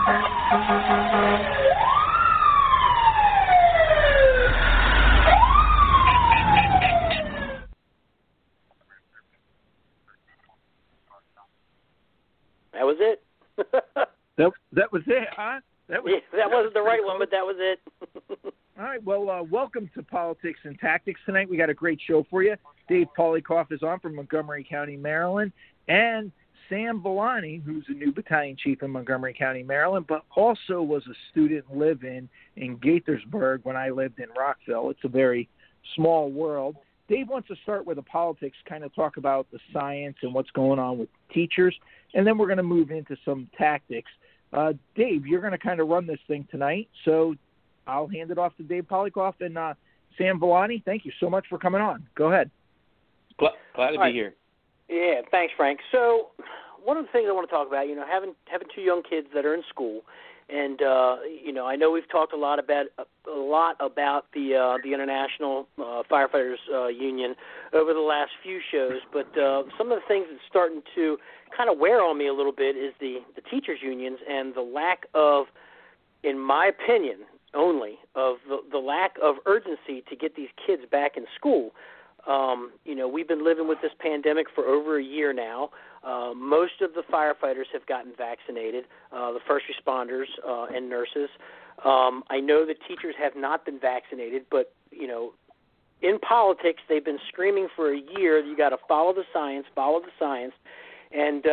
That was it. that was it, huh? That wasn't the right one, but that was it. All right, well, welcome to Politics and Tactics tonight. We got a great show for you. Dave Polikoff is on from Montgomery County, Maryland, and Sam Villani, who's a new battalion chief in Montgomery County, Maryland, but also was a student live-in in Gaithersburg when I lived in Rockville. It's a very small world. Dave wants to start with the politics, kind of talk about the science and what's going on with teachers, and then we're going to move into some tactics. Dave, you're going to kind of run this thing tonight, so I'll hand it off to Dave Polikoff. And Sam Villani, thank you so much for coming on. Go ahead. Glad to be here. Yeah, thanks, Frank. So one of the things I want to talk about, having two young kids that are in school, and I know we've talked a lot about the International Firefighters Union over the last few shows, but some of the things that's starting to kind of wear on me a little bit is the teachers unions and the lack of, in my opinion, only of the lack of urgency to get these kids back in school. We've been living with this pandemic for over a year now. Most of the firefighters have gotten vaccinated, the first responders and nurses. I know that teachers have not been vaccinated, but, in politics, they've been screaming for a year, you got to follow the science. And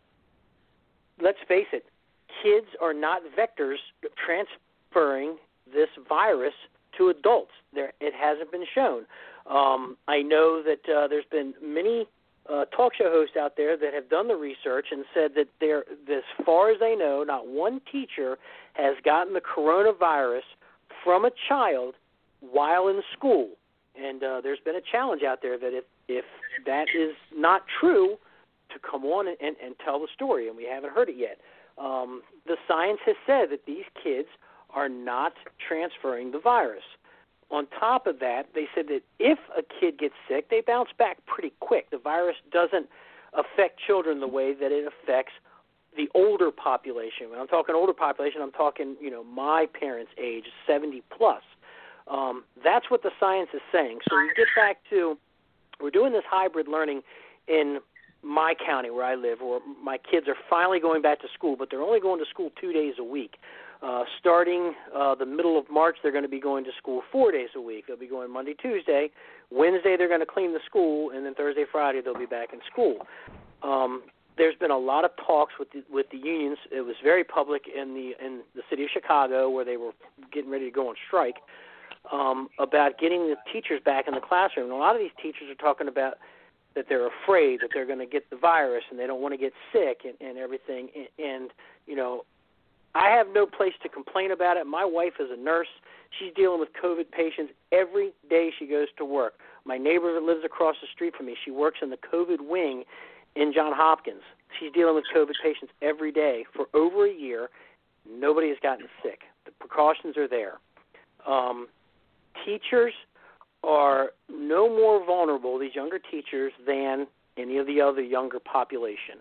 let's face it, kids are not vectors transferring this virus to adults. It hasn't been shown. I know that there's been many talk show hosts out there that have done the research and said that as far as they know, not one teacher has gotten the coronavirus from a child while in school. And there's been a challenge out there that if that is not true, to come on and tell the story, and we haven't heard it yet. The science has said that these kids are not transferring the virus. On top of that, they said that if a kid gets sick, they bounce back pretty quick. The virus doesn't affect children the way that it affects the older population. When I'm talking older population, I'm talking, my parents' age, 70 plus. That's what the science is saying. So we get back to, we're doing this hybrid learning in my county where I live, where my kids are finally going back to school, but they're only going to school 2 days a week. Starting the middle of March, they're going to be going to school 4 days a week. They'll be going Monday, Tuesday. Wednesday, they're going to clean the school, and then Thursday, Friday, they'll be back in school. There's been a lot of talks with the unions. It was very public in the city of Chicago, where they were getting ready to go on strike, about getting the teachers back in the classroom. And a lot of these teachers are talking about that they're afraid that they're going to get the virus and they don't want to get sick and everything. And I have no place to complain about it. My wife is a nurse. She's dealing with COVID patients every day she goes to work. My neighbor that lives across the street from me, she works in the COVID wing in Johns Hopkins. She's dealing with COVID patients every day for over a year. Nobody has gotten sick. The precautions are there. Teachers are no more vulnerable, these younger teachers, than any of the other younger population.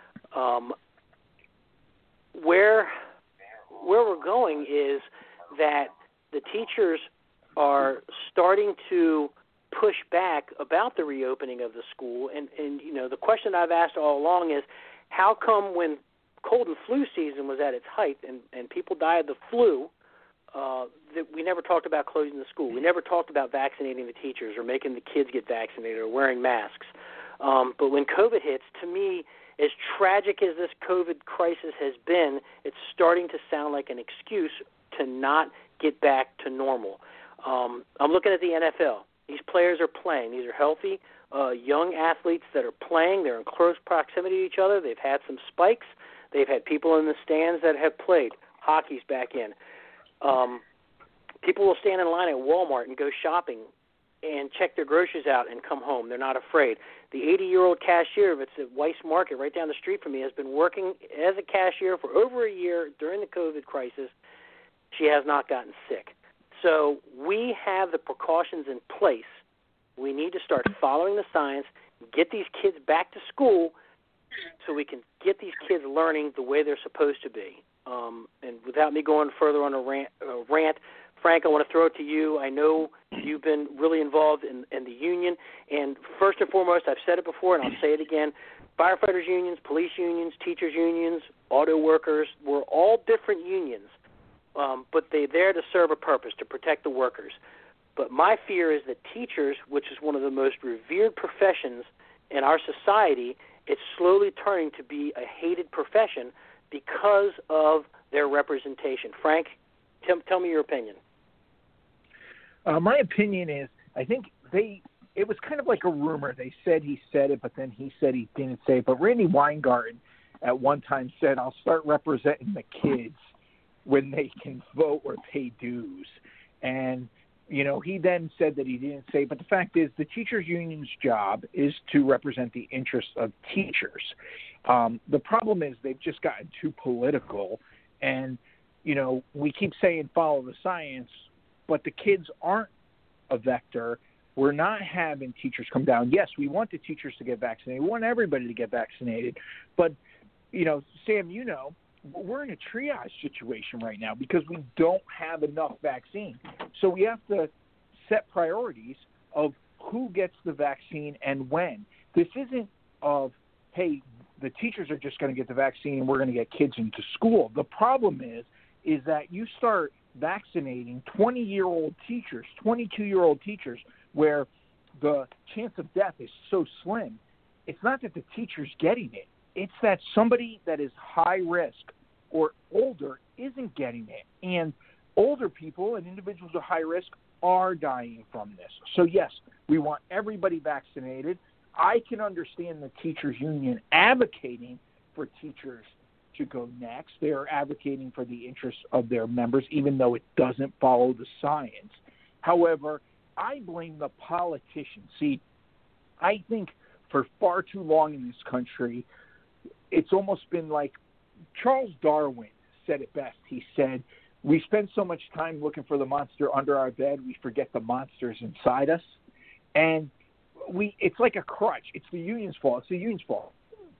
Where we're going is that the teachers are starting to push back about the reopening of the school. And the question I've asked all along is, how come when cold and flu season was at its height and people died of the flu, that we never talked about closing the school. We never talked about vaccinating the teachers or making the kids get vaccinated or wearing masks. But when COVID hits, to me, as tragic as this COVID crisis has been, it's starting to sound like an excuse to not get back to normal. I'm looking at the NFL. These players are playing. These are healthy, young athletes that are playing. They're in close proximity to each other. They've had some spikes. They've had people in the stands that have played. Hockey's back in. People will stand in line at Walmart and go shopping and check their groceries out and come home. They're not afraid. The 80-year-old cashier that's at Weiss Market right down the street from me has been working as a cashier for over a year during the COVID crisis. She has not gotten sick. So we have the precautions in place. We need to start following the science, get these kids back to school so we can get these kids learning the way they're supposed to be. And without me going further on a rant, Frank, I want to throw it to you. I know you've been really involved in the union. And first and foremost, I've said it before and I'll say it again, firefighters unions, police unions, teachers unions, auto workers, we're all different unions, but they're there to serve a purpose, to protect the workers. But my fear is that teachers, which is one of the most revered professions in our society, it's slowly turning to be a hated profession because of their representation. Frank, tell me your opinion. My opinion is, I think it was kind of like a rumor. They said he said it, but then he said he didn't say it. But Randy Weingarten at one time said, I'll start representing the kids when they can vote or pay dues. And, you know, he then said that he didn't say, but the fact is the teachers union's job is to represent the interests of teachers. The problem is they've just gotten too political, and, you know, we keep saying follow the science, but the kids aren't a vector. We're not having teachers come down. Yes, we want the teachers to get vaccinated. We want everybody to get vaccinated. But, you know, Sam, you know, we're in a triage situation right now because we don't have enough vaccine. So we have to set priorities of who gets the vaccine and when. This isn't of, hey, the teachers are just going to get the vaccine and we're going to get kids into school. The problem is that you start vaccinating 20-year-old teachers, 22-year-old teachers, where the chance of death is so slim. It's not that the teacher's getting it. It's that somebody that is high risk or older isn't getting it. And older people and individuals with high risk are dying from this. So, yes, we want everybody vaccinated. I can understand the teachers union advocating for teachers to go next. They're advocating for the interests of their members, even though it doesn't follow the science. However, I blame the politicians. See, I think for far too long in this country, it's almost been like Charles Darwin said it best. He said, we spend so much time looking for the monster under our bed, we forget the monsters inside us. And it's like a crutch. It's the union's fault. It's the union's fault.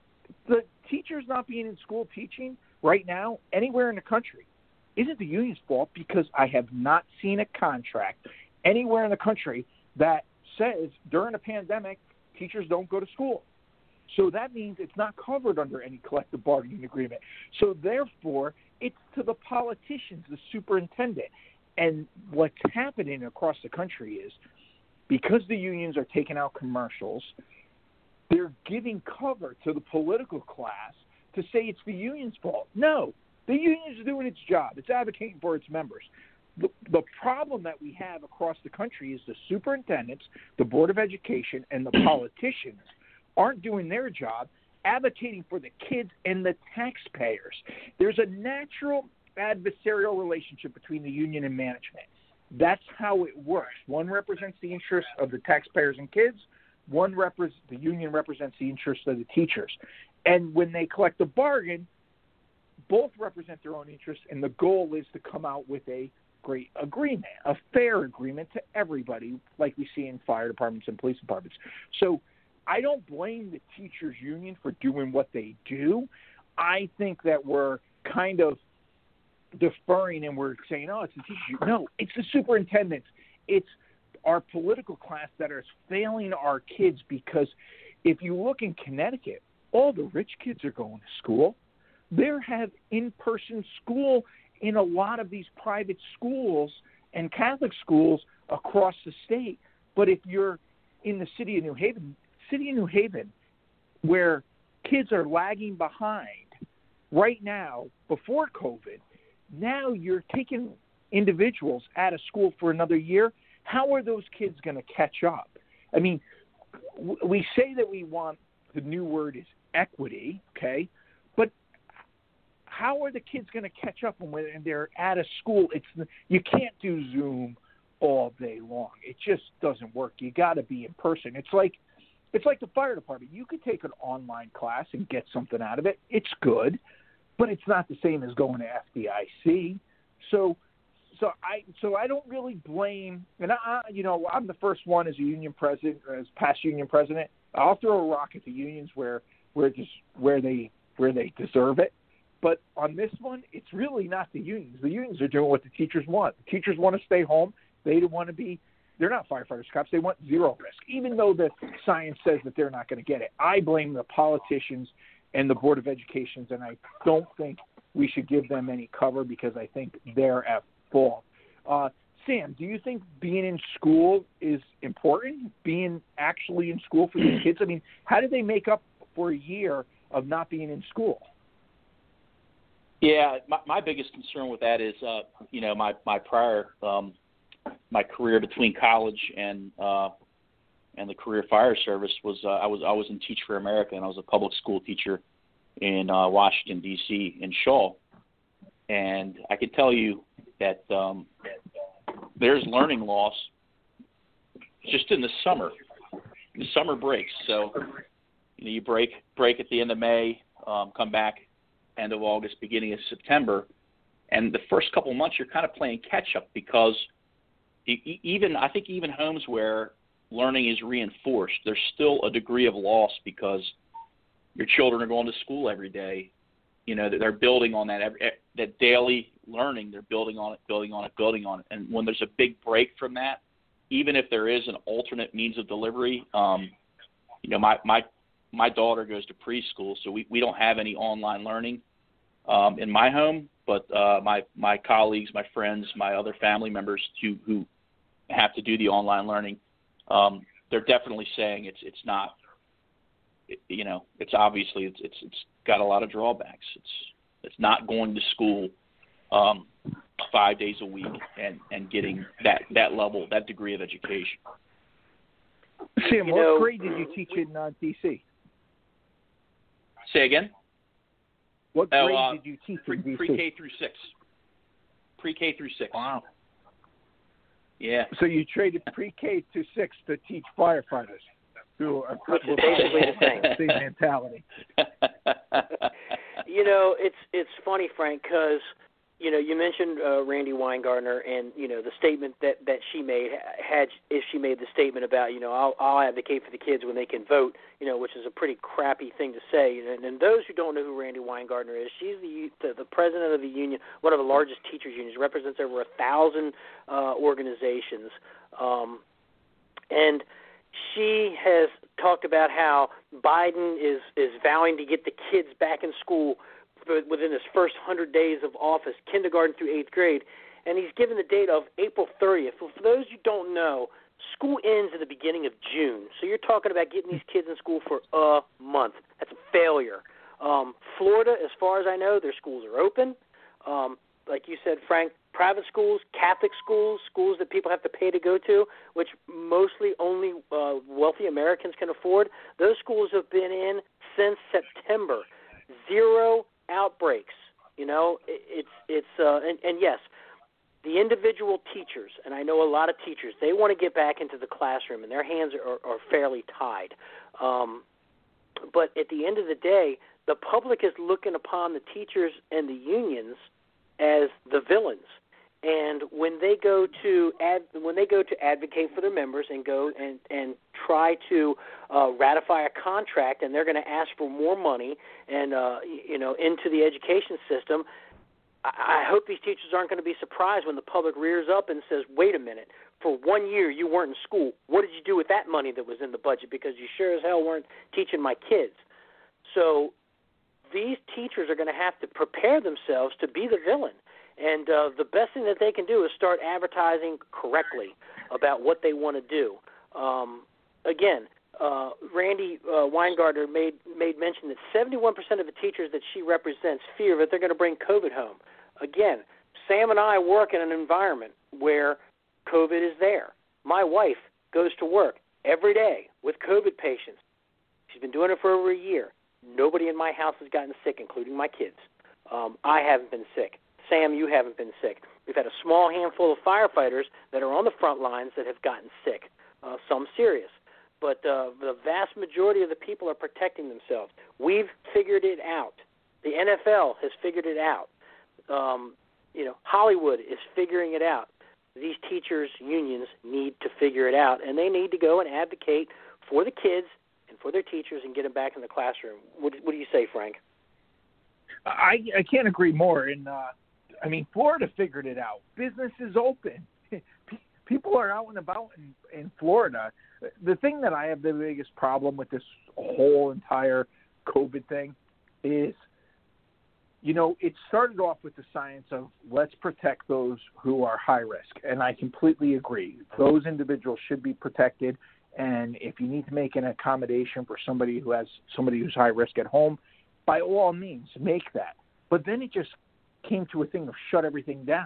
The teachers not being in school teaching right now anywhere in the country isn't the union's fault, because I have not seen a contract anywhere in the country that says during a pandemic teachers don't go to school. So that means it's not covered under any collective bargaining agreement. So therefore, it's to the politicians, the superintendent. And what's happening across the country is, because the unions are taking out commercials, they're giving cover to the political class to say it's the union's fault. No, the union is doing its job. It's advocating for its members. The problem that we have across the country is the superintendents, the Board of Education, and the politicians aren't doing their job advocating for the kids and the taxpayers. There's a natural adversarial relationship between the union and management. That's how it works. One represents the interests of the taxpayers and kids. The union represents the interests of the teachers. And when they collect the bargain, both represent their own interests, and the goal is to come out with a great agreement, a fair agreement to everybody, like we see in fire departments and police departments. So I don't blame the teachers union for doing what they do. I think that we're kind of deferring and we're saying, oh, it's the teachers. No, it's the superintendents. It's our political class that is failing our kids, because if you look in Connecticut, all the rich kids are going to school. They have in-person school in a lot of these private schools and Catholic schools across the state. But if you're in the city of New Haven, where kids are lagging behind right now before COVID, now you're taking individuals out of school for another year. How are those kids going to catch up? I mean, we say that we want, the new word is equity, okay? But how are the kids going to catch up when they're out of school? You can't do Zoom all day long. It just doesn't work. You got to be in person. It's like the fire department. You could take an online class and get something out of it. It's good, but it's not the same as going to FDIC. So I don't really blame, and I'm the first one as a union president, as past union president. I'll throw a rock at the unions where they deserve it. But on this one, it's really not the unions. The unions are doing what the teachers want. The teachers want to stay home. They don't want to be – they're not firefighters, cops. They want zero risk, even though the science says that they're not going to get it. I blame the politicians and the Board of Education, and I don't think we should give them any cover because I think they're at fault. Sam, do you think being in school is important, being actually in school for these kids? I mean, how do they make up for a year of not being in school? Yeah, my biggest concern with that is, my prior my career between college and the career fire service was I was in Teach for America, and I was a public school teacher in Washington D.C. in Shaw, and I can tell you that there's learning loss just in the summer breaks. So you break at the end of May, come back end of August, beginning of September, and the first couple of months you're kind of playing catch up because I think even homes where learning is reinforced, there's still a degree of loss because your children are going to school every day. They're building on that daily learning. They're building on it. And when there's a big break from that, even if there is an alternate means of delivery, my daughter goes to preschool, so we don't have any online learning in my home. But my colleagues, my friends, my other family members who have to do the online learning, they're definitely saying it's not. It's obviously it's got a lot of drawbacks. It's not going to school 5 days a week and getting that level, that degree of education. Sam, what grade did you teach in D.C.? Say again? What grade did you teach in D.C.? Pre-K through 6. Pre-K through 6. Wow. Yeah. So you traded pre-K to 6 to teach firefighters, who are basically the same mentality. It's funny, Frank, because you mentioned Randi Weingartner and the statement that she made. If she made the statement about I'll advocate for the kids when they can vote, which is a pretty crappy thing to say. And those who don't know who Randi Weingartner is, she's the president of the union, one of the largest teachers unions, represents over 1,000 organizations, and she has talked about how Biden is vowing to get the kids back in school within his first 100 days of office, kindergarten through 8th grade, and he's given the date of April 30th. For those who don't know, school ends at the beginning of June, so you're talking about getting these kids in school for a month. That's a failure. Florida, as far as I know, their schools are open. Like you said, Frank, private schools, Catholic schools, schools that people have to pay to go to, which mostly only wealthy Americans can afford, those schools have been in since September. 0 outbreaks. And yes, the individual teachers, and I know a lot of teachers, they want to get back into the classroom, and their hands are fairly tied. But at the end of the day, the public is looking upon the teachers and the unions as the villains. And when they go to advocate for their members and go and try to ratify a contract, and they're going to ask for more money and into the education system, I hope these teachers aren't going to be surprised when the public rears up and says, "Wait a minute! For 1 year you weren't in school. What did you do with that money that was in the budget? Because you sure as hell weren't teaching my kids." So these teachers are going to have to prepare themselves to be the villain. And the best thing that they can do is start advertising correctly about what they want to do. Again, Randi Weingartner made mention that 71% of the teachers that she represents fear that they're going to bring COVID home. Again, Sam and I work in an environment where COVID is there. My wife goes to work every day with COVID patients. She's been doing it for over a year. Nobody in my house has gotten sick, including my kids. I haven't been sick. Sam, you haven't been sick. We've had a small handful of firefighters that are on the front lines that have gotten sick, some serious. But the vast majority of the people are protecting themselves. We've figured it out. The NFL has figured it out. Hollywood is figuring it out. These teachers' unions need to figure it out, and they need to go and advocate for the kids and for their teachers and get them back in the classroom. What do you say, Frank? I can't agree more. And I mean, Florida figured it out. Business is open. People are out and about in Florida. The thing that I have the biggest problem with this whole entire COVID thing is, you know, it started off with the science of let's protect those who are high risk. And I completely agree. Those individuals should be protected. And if you need to make an accommodation for somebody who's high risk at home, by all means, make that. But then it just came to a thing of shut everything down.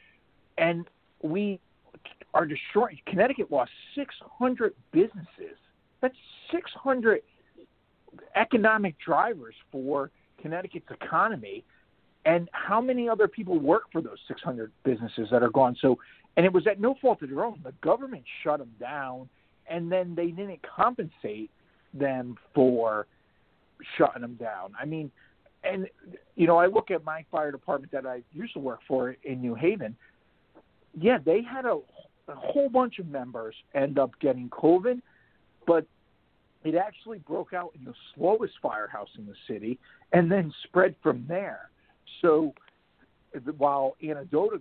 And we are destroying. Connecticut lost 600 businesses. That's 600 economic drivers for Connecticut's economy. And how many other people work for those 600 businesses that are gone? So, and it was at no fault of their own. The government shut them down, and then they didn't compensate them for shutting them down. I mean, and, you know, I look at my fire department that I used to work for in New Haven. Yeah, they had a whole bunch of members end up getting COVID, but it actually broke out in the slowest firehouse in the city and then spread from there. So while anecdotal,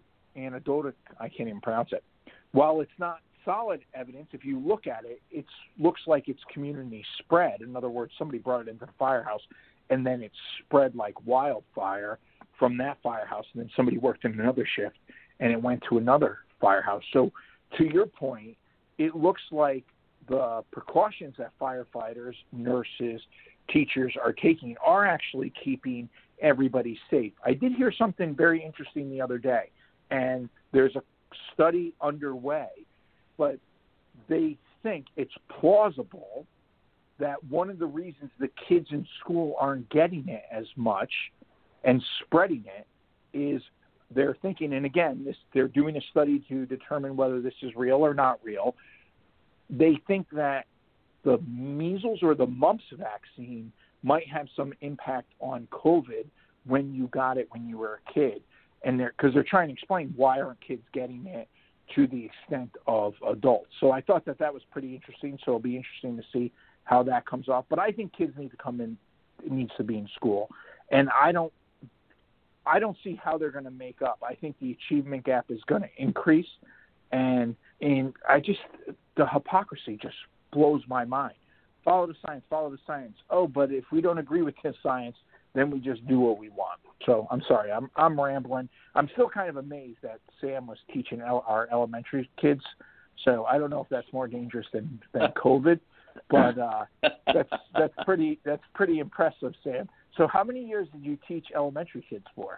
I can't even pronounce it, while it's not solid evidence, if you look at it, it looks like it's community spread. In other words, somebody brought it into the firehouse and then it spread like wildfire from that firehouse, and then somebody worked in another shift and it went to another firehouse. So to your point, it looks like the precautions that firefighters, nurses, teachers are taking are actually keeping everybody safe. I did hear something very interesting the other day, and there's a study underway, but they think it's plausible that one of the reasons the kids in school aren't getting it as much and spreading it is they're thinking, and again, they're doing a study to determine whether this is real or not real. They think that the measles or the mumps vaccine might have some impact on COVID when you got it when you were a kid. And because they're trying to explain why aren't kids getting it to the extent of adults. So I thought that was pretty interesting. So it'll be interesting to see how that comes off. But I think kids need to come in, it needs to be in school. And I don't see how they're going to make up. I think the achievement gap is going to increase. And the hypocrisy just blows my mind. Follow the science, follow the science. Oh, but if we don't agree with this science, then we just do what we want. So I'm sorry, I'm rambling. I'm still kind of amazed that Sam was teaching our elementary kids. So I don't know if that's more dangerous than COVID, but that's pretty impressive, Sam. So how many years did you teach elementary kids for?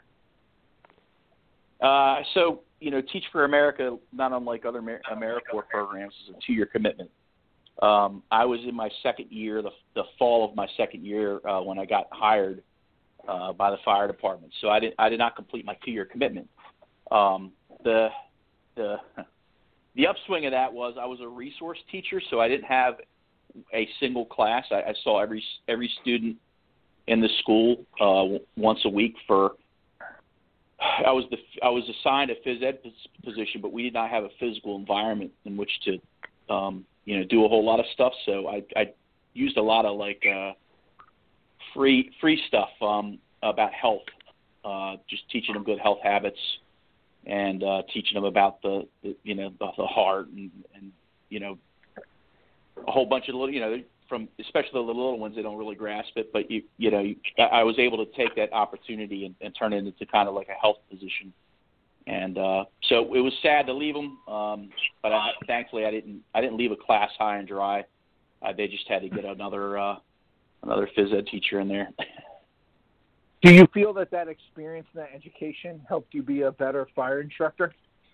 So, you know, Teach for America, not unlike other AmeriCorps programs, is a 2-year commitment. I was in my second year, the fall of my second year, when I got hired by the fire department. So I did not complete my 2-year commitment. The upswing of that was I was a resource teacher, so I didn't have a single class. I saw every student in the school once a week for. I was assigned a phys ed position, but we did not have a physical environment in which to do a whole lot of stuff. So I used a lot of free stuff about health, just teaching them good health habits and teaching them about the heart and a whole bunch of little, from especially the little ones, they don't really grasp it. But I was able to take that opportunity and turn it into kind of like a health position. And so it was sad to leave them, but thankfully I didn't leave a class high and dry. They just had to get another phys ed teacher in there. Do you feel that experience and that education helped you be a better fire instructor?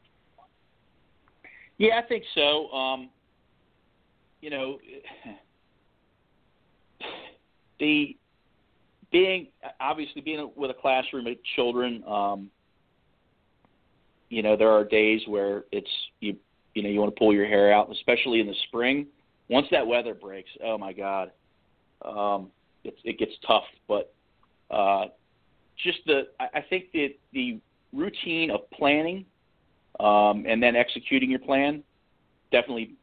Yeah, I think so. Being with a classroom of children, there are days where it's you want to pull your hair out, especially in the spring. Once that weather breaks, oh my God, it gets tough. But I think that the routine of planning and then executing your plan definitely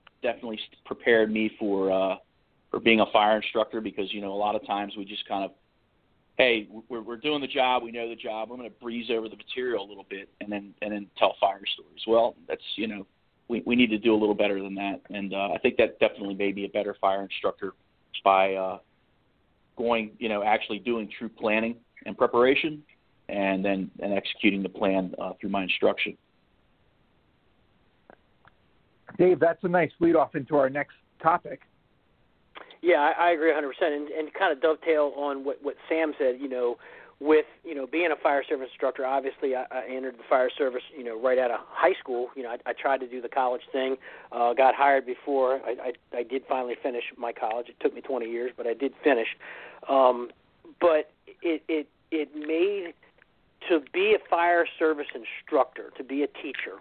prepared me for being a fire instructor, because a lot of times we just kind of hey, we're doing the job. We know the job. I'm going to breeze over the material a little bit and then tell fire stories. Well, that's, we need to do a little better than that. And I think that definitely made me a better fire instructor by going, actually doing true planning and preparation and executing the plan through my instruction. Dave, that's a nice lead off into our next topic. Yeah, I agree 100%. And kind of dovetail on what Sam said, with, being a fire service instructor, obviously I entered the fire service, right out of high school. I tried to do the college thing, got hired before I did finally finish my college. It took me 20 years, but I did finish. But it made, to be a fire service instructor, to be a teacher,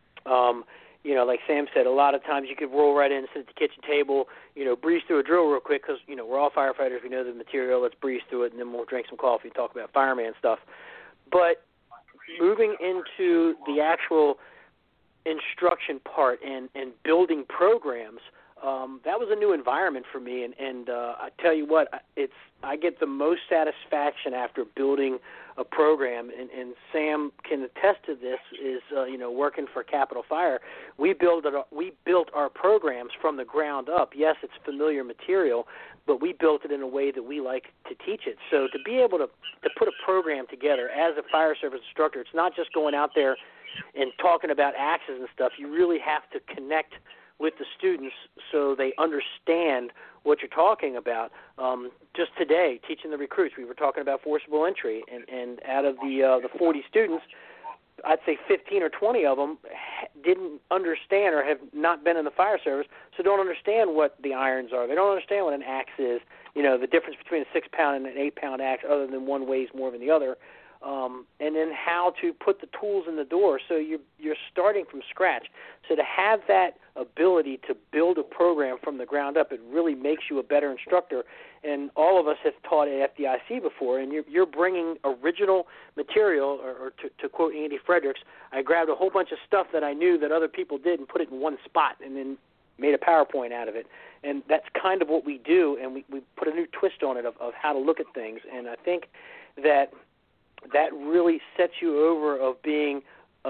like Sam said, a lot of times you could roll right in, sit at the kitchen table, breeze through a drill real quick because, we're all firefighters. We know the material. Let's breeze through it, and then we'll drink some coffee and talk about fireman stuff. But moving into the actual instruction part and building programs, that was a new environment for me. And I tell you what, I get the most satisfaction after building a program, and Sam can attest to this, is, working for Capital Fire. We built our programs from the ground up. Yes, it's familiar material, but we built it in a way that we like to teach it. So to be able to put a program together as a fire service instructor, it's not just going out there and talking about axes and stuff. You really have to connect with the students so they understand what you're talking about. Just today, teaching the recruits, we were talking about forcible entry, and out of the 40 students, I'd say 15 or 20 of them didn't understand or have not been in the fire service, so don't understand what the irons are. They don't understand what an axe is, the difference between a 6-pound and an 8-pound axe, other than one weighs more than the other. And then how to put the tools in the door. So you're starting from scratch. So to have that ability to build a program from the ground up, it really makes you a better instructor. And all of us have taught at FDIC before, and you're bringing original material, or to quote Andy Fredericks, I grabbed a whole bunch of stuff that I knew that other people did and put it in one spot and then made a PowerPoint out of it. And that's kind of what we do, and we put a new twist on it of how to look at things. And I think that really sets you over of being,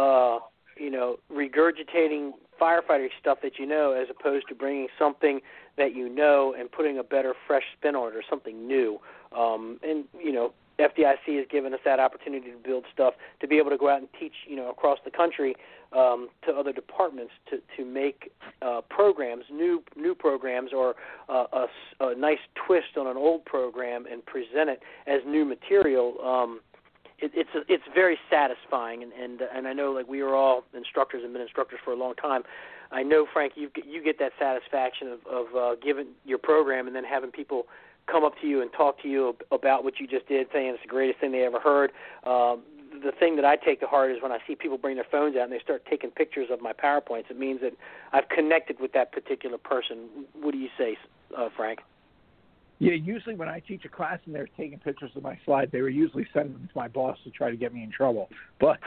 regurgitating firefighting stuff that as opposed to bringing something that and putting a better, fresh spin on it, or something new. FDIC has given us that opportunity to build stuff, to be able to go out and teach, across the country to other departments to make programs, new programs, or a nice twist on an old program and present it as new material. It's very satisfying, and I know, we are all instructors and been instructors for a long time. I know, Frank, you get that satisfaction of giving your program and then having people come up to you and talk to you about what you just did, saying it's the greatest thing they ever heard. The thing that I take to heart is when I see people bring their phones out and they start taking pictures of my PowerPoints. It means that I've connected with that particular person. What do you say, Frank? Yeah, usually when I teach a class and they're taking pictures of my slides, they were usually sending them to my boss to try to get me in trouble. But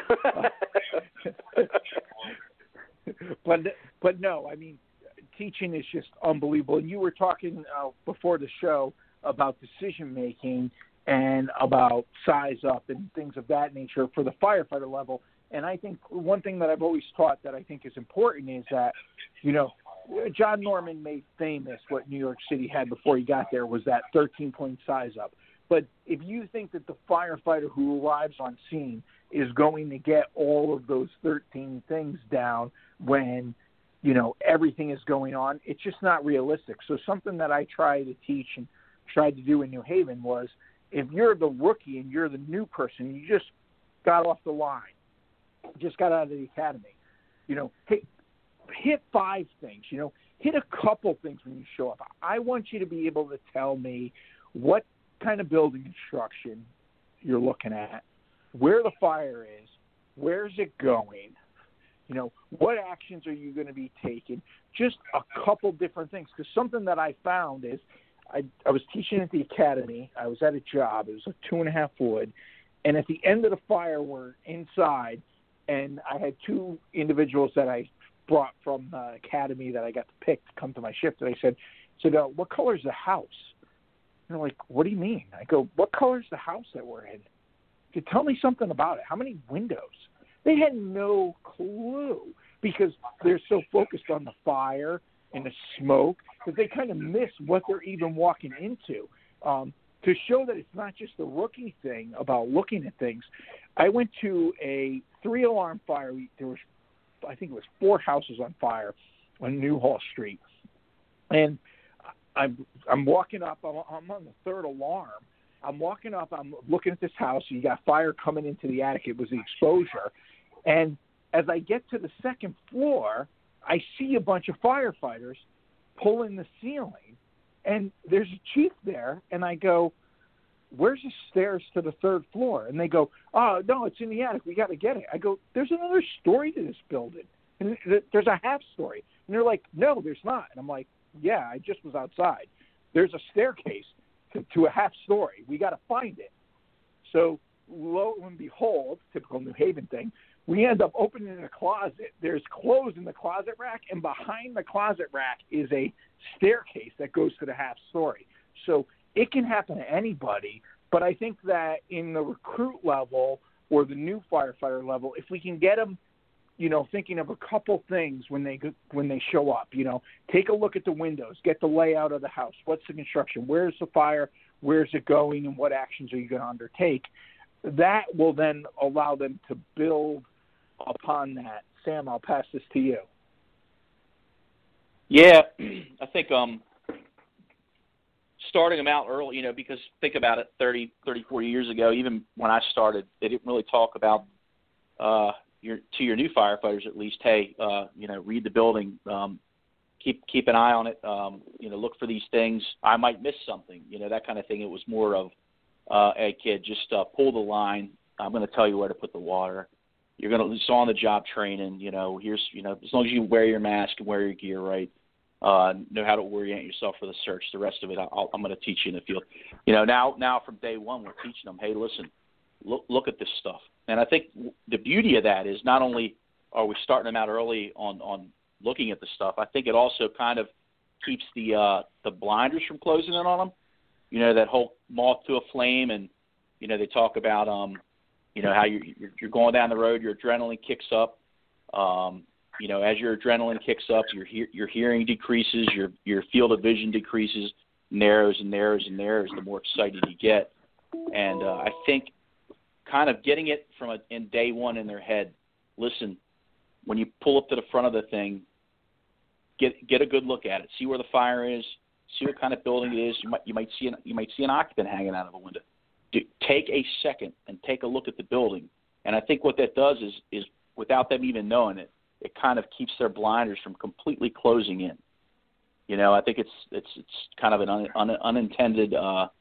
but no, I mean, teaching is just unbelievable. And you were talking before the show about decision making and about size up and things of that nature for the firefighter level. And I think one thing that I've always taught that I think is important is that, John Norman made famous what New York City had before he got there was that 13-point size up. But if you think that the firefighter who arrives on scene is going to get all of those 13 things down when, everything is going on, it's just not realistic. So something that I try to teach and tried to do in New Haven was, if you're the rookie and you're the new person, you just got off the line, just got out of the academy, hit 5 things, hit a couple things when you show up. I want you to be able to tell me what kind of building construction you're looking at, where the fire is, where's it going, what actions are you going to be taking, just a couple different things. Because something that I found is I was teaching at the academy. I was at a job. It was a 2.5 wood. And at the end of the fire, we're inside, and I had 2 individuals that I brought from the academy that I got to pick to come to my shift. And I said, what color is the house? they're like, what do you mean? I go, what color's the house that we're in? They tell me something about it. How many windows? They had no clue because they're so focused on the fire and the smoke that they kind of miss what they're even walking into. To show that it's not just the rookie thing about looking at things, I went to a 3-alarm fire. There was, I think it was 4 houses on fire on Newhall Street. And I'm walking up. I'm on the 3rd alarm. I'm walking up. I'm looking at this house. You got fire coming into the attic. It was the exposure. And as I get to the 2nd floor, I see a bunch of firefighters pulling the ceiling. And there's a chief there. And I go, where's the stairs to the 3rd floor? And they go, oh, no, it's in the attic. We got to get it. I go, there's another story to this building. And there's a half story. And they're like, no, there's not. And I'm like, yeah, I just was outside. There's a staircase to a half story. We got to find it. So lo and behold, typical New Haven thing, we end up opening a closet. There's clothes in the closet rack, and behind the closet rack is a staircase that goes to the half story. So it can happen to anybody, but I think that in the recruit level or the new firefighter level, if we can get them, thinking of a couple things when they show up, take a look at the windows, get the layout of the house. What's the construction? Where's the fire? Where's it going? And what actions are you going to undertake? That will then allow them to build upon that. Sam, I'll pass this to you. Yeah, I think starting them out early, because think about it, 30, 40 years ago, even when I started, they didn't really talk about to your new firefighters at least, hey, read the building, keep an eye on it, look for these things. I might miss something, that kind of thing. It was more of, hey, kid, just pull the line. I'm going to tell you where to put the water. You're going to, it's on the job training, here's, as long as you wear your mask and wear your gear right, know how to orient yourself for the search. The rest of it, I'm going to teach you in the field. Now from day one, we're teaching them, hey, listen, look at this stuff. And I think the beauty of that is not only are we starting them out early on looking at the stuff, I think it also kind of keeps the blinders from closing in on them. That whole moth to a flame, and they talk about how you're going down the road, your adrenaline kicks up. As your adrenaline kicks up, your hearing decreases, your field of vision decreases, narrows and narrows and narrows the more excited you get. And I think kind of getting it in day one in their head, listen, when you pull up to the front of the thing, get a good look at it, see where the fire is, see what kind of building it is. You might see an occupant hanging out of a window. Take a second and take a look at the building. And I think what that does is without them even knowing it, it kind of keeps their blinders from completely closing in. I think it's kind of an unintended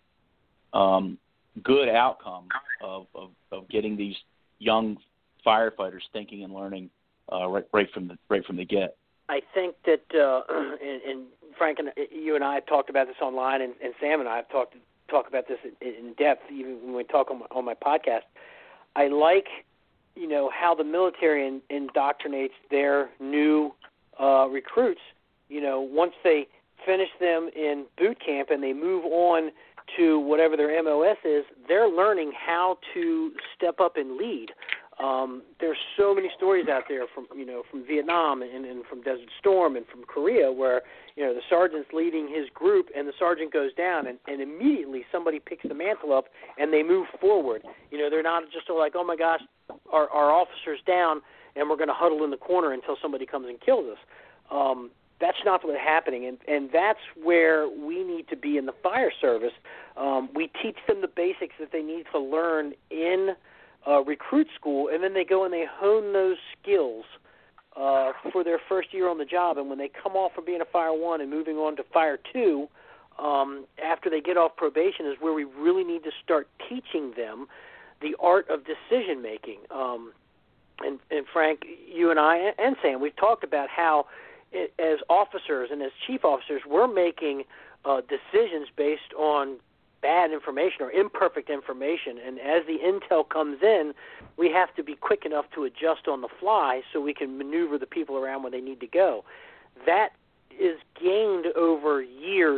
good outcome of getting these young firefighters thinking and learning right from the get. I think that and Frank and you and I have talked about this online, and Sam and I have talk about this in depth, even when we talk on my podcast. I like how the military indoctrinates their new recruits. Once they finish them in boot camp and they move on to whatever their MOS is, they're learning how to step up and lead. There's so many stories out there from Vietnam and from Desert Storm and from Korea where the sergeant's leading his group and the sergeant goes down and immediately somebody picks the mantle up and they move forward. They're not just like, oh my gosh, our officer's down and we're going to huddle in the corner until somebody comes and kills us. That's not what's happening, and that's where we need to be in the fire service. We teach them the basics that they need to learn in recruit school, and then they go and they hone those skills for their first year on the job. And when they come off from being a Fire 1 and moving on to Fire 2, after they get off probation is where we really need to start teaching them the art of decision-making. And Frank, you and I, and Sam, we've talked about how as officers and as chief officers, we're making decisions based on bad information or imperfect information. And as the intel comes in, we have to be quick enough to adjust on the fly so we can maneuver the people around where they need to go. That is gained over years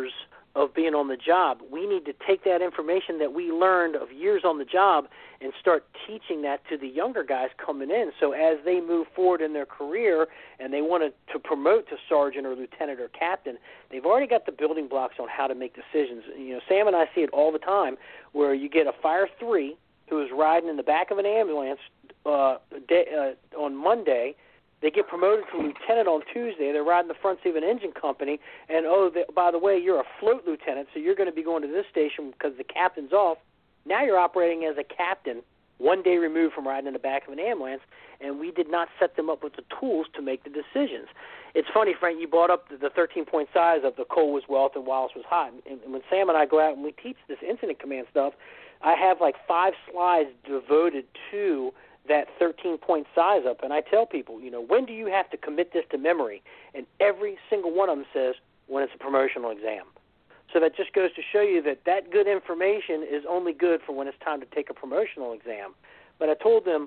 of being on the job. We need to take that information that we learned of years on the job and start teaching that to the younger guys coming in. So as they move forward in their career and they want to promote to sergeant or lieutenant or captain, they've already got the building blocks on how to make decisions. You know, Sam and I see it all the time where you get a Fire 3 who is riding in the back of an ambulance on Monday. They get promoted to lieutenant on Tuesday. They're riding the front seat of an engine company. And, by the way, you're a float lieutenant, so you're going to be going to this station because the captain's off. Now you're operating as a captain 1 day removed from riding in the back of an ambulance, and we did not set them up with the tools to make the decisions. It's funny, Frank, you brought up the 13-point size of the Cole was Wealth and Wallace was hot. And when Sam and I go out and we teach this incident command stuff, I have like 5 slides devoted to that 13-point size up, and I tell people, when do you have to commit this to memory? And every single one of them says, when it's a promotional exam. So that just goes to show you that good information is only good for when it's time to take a promotional exam. But I tell them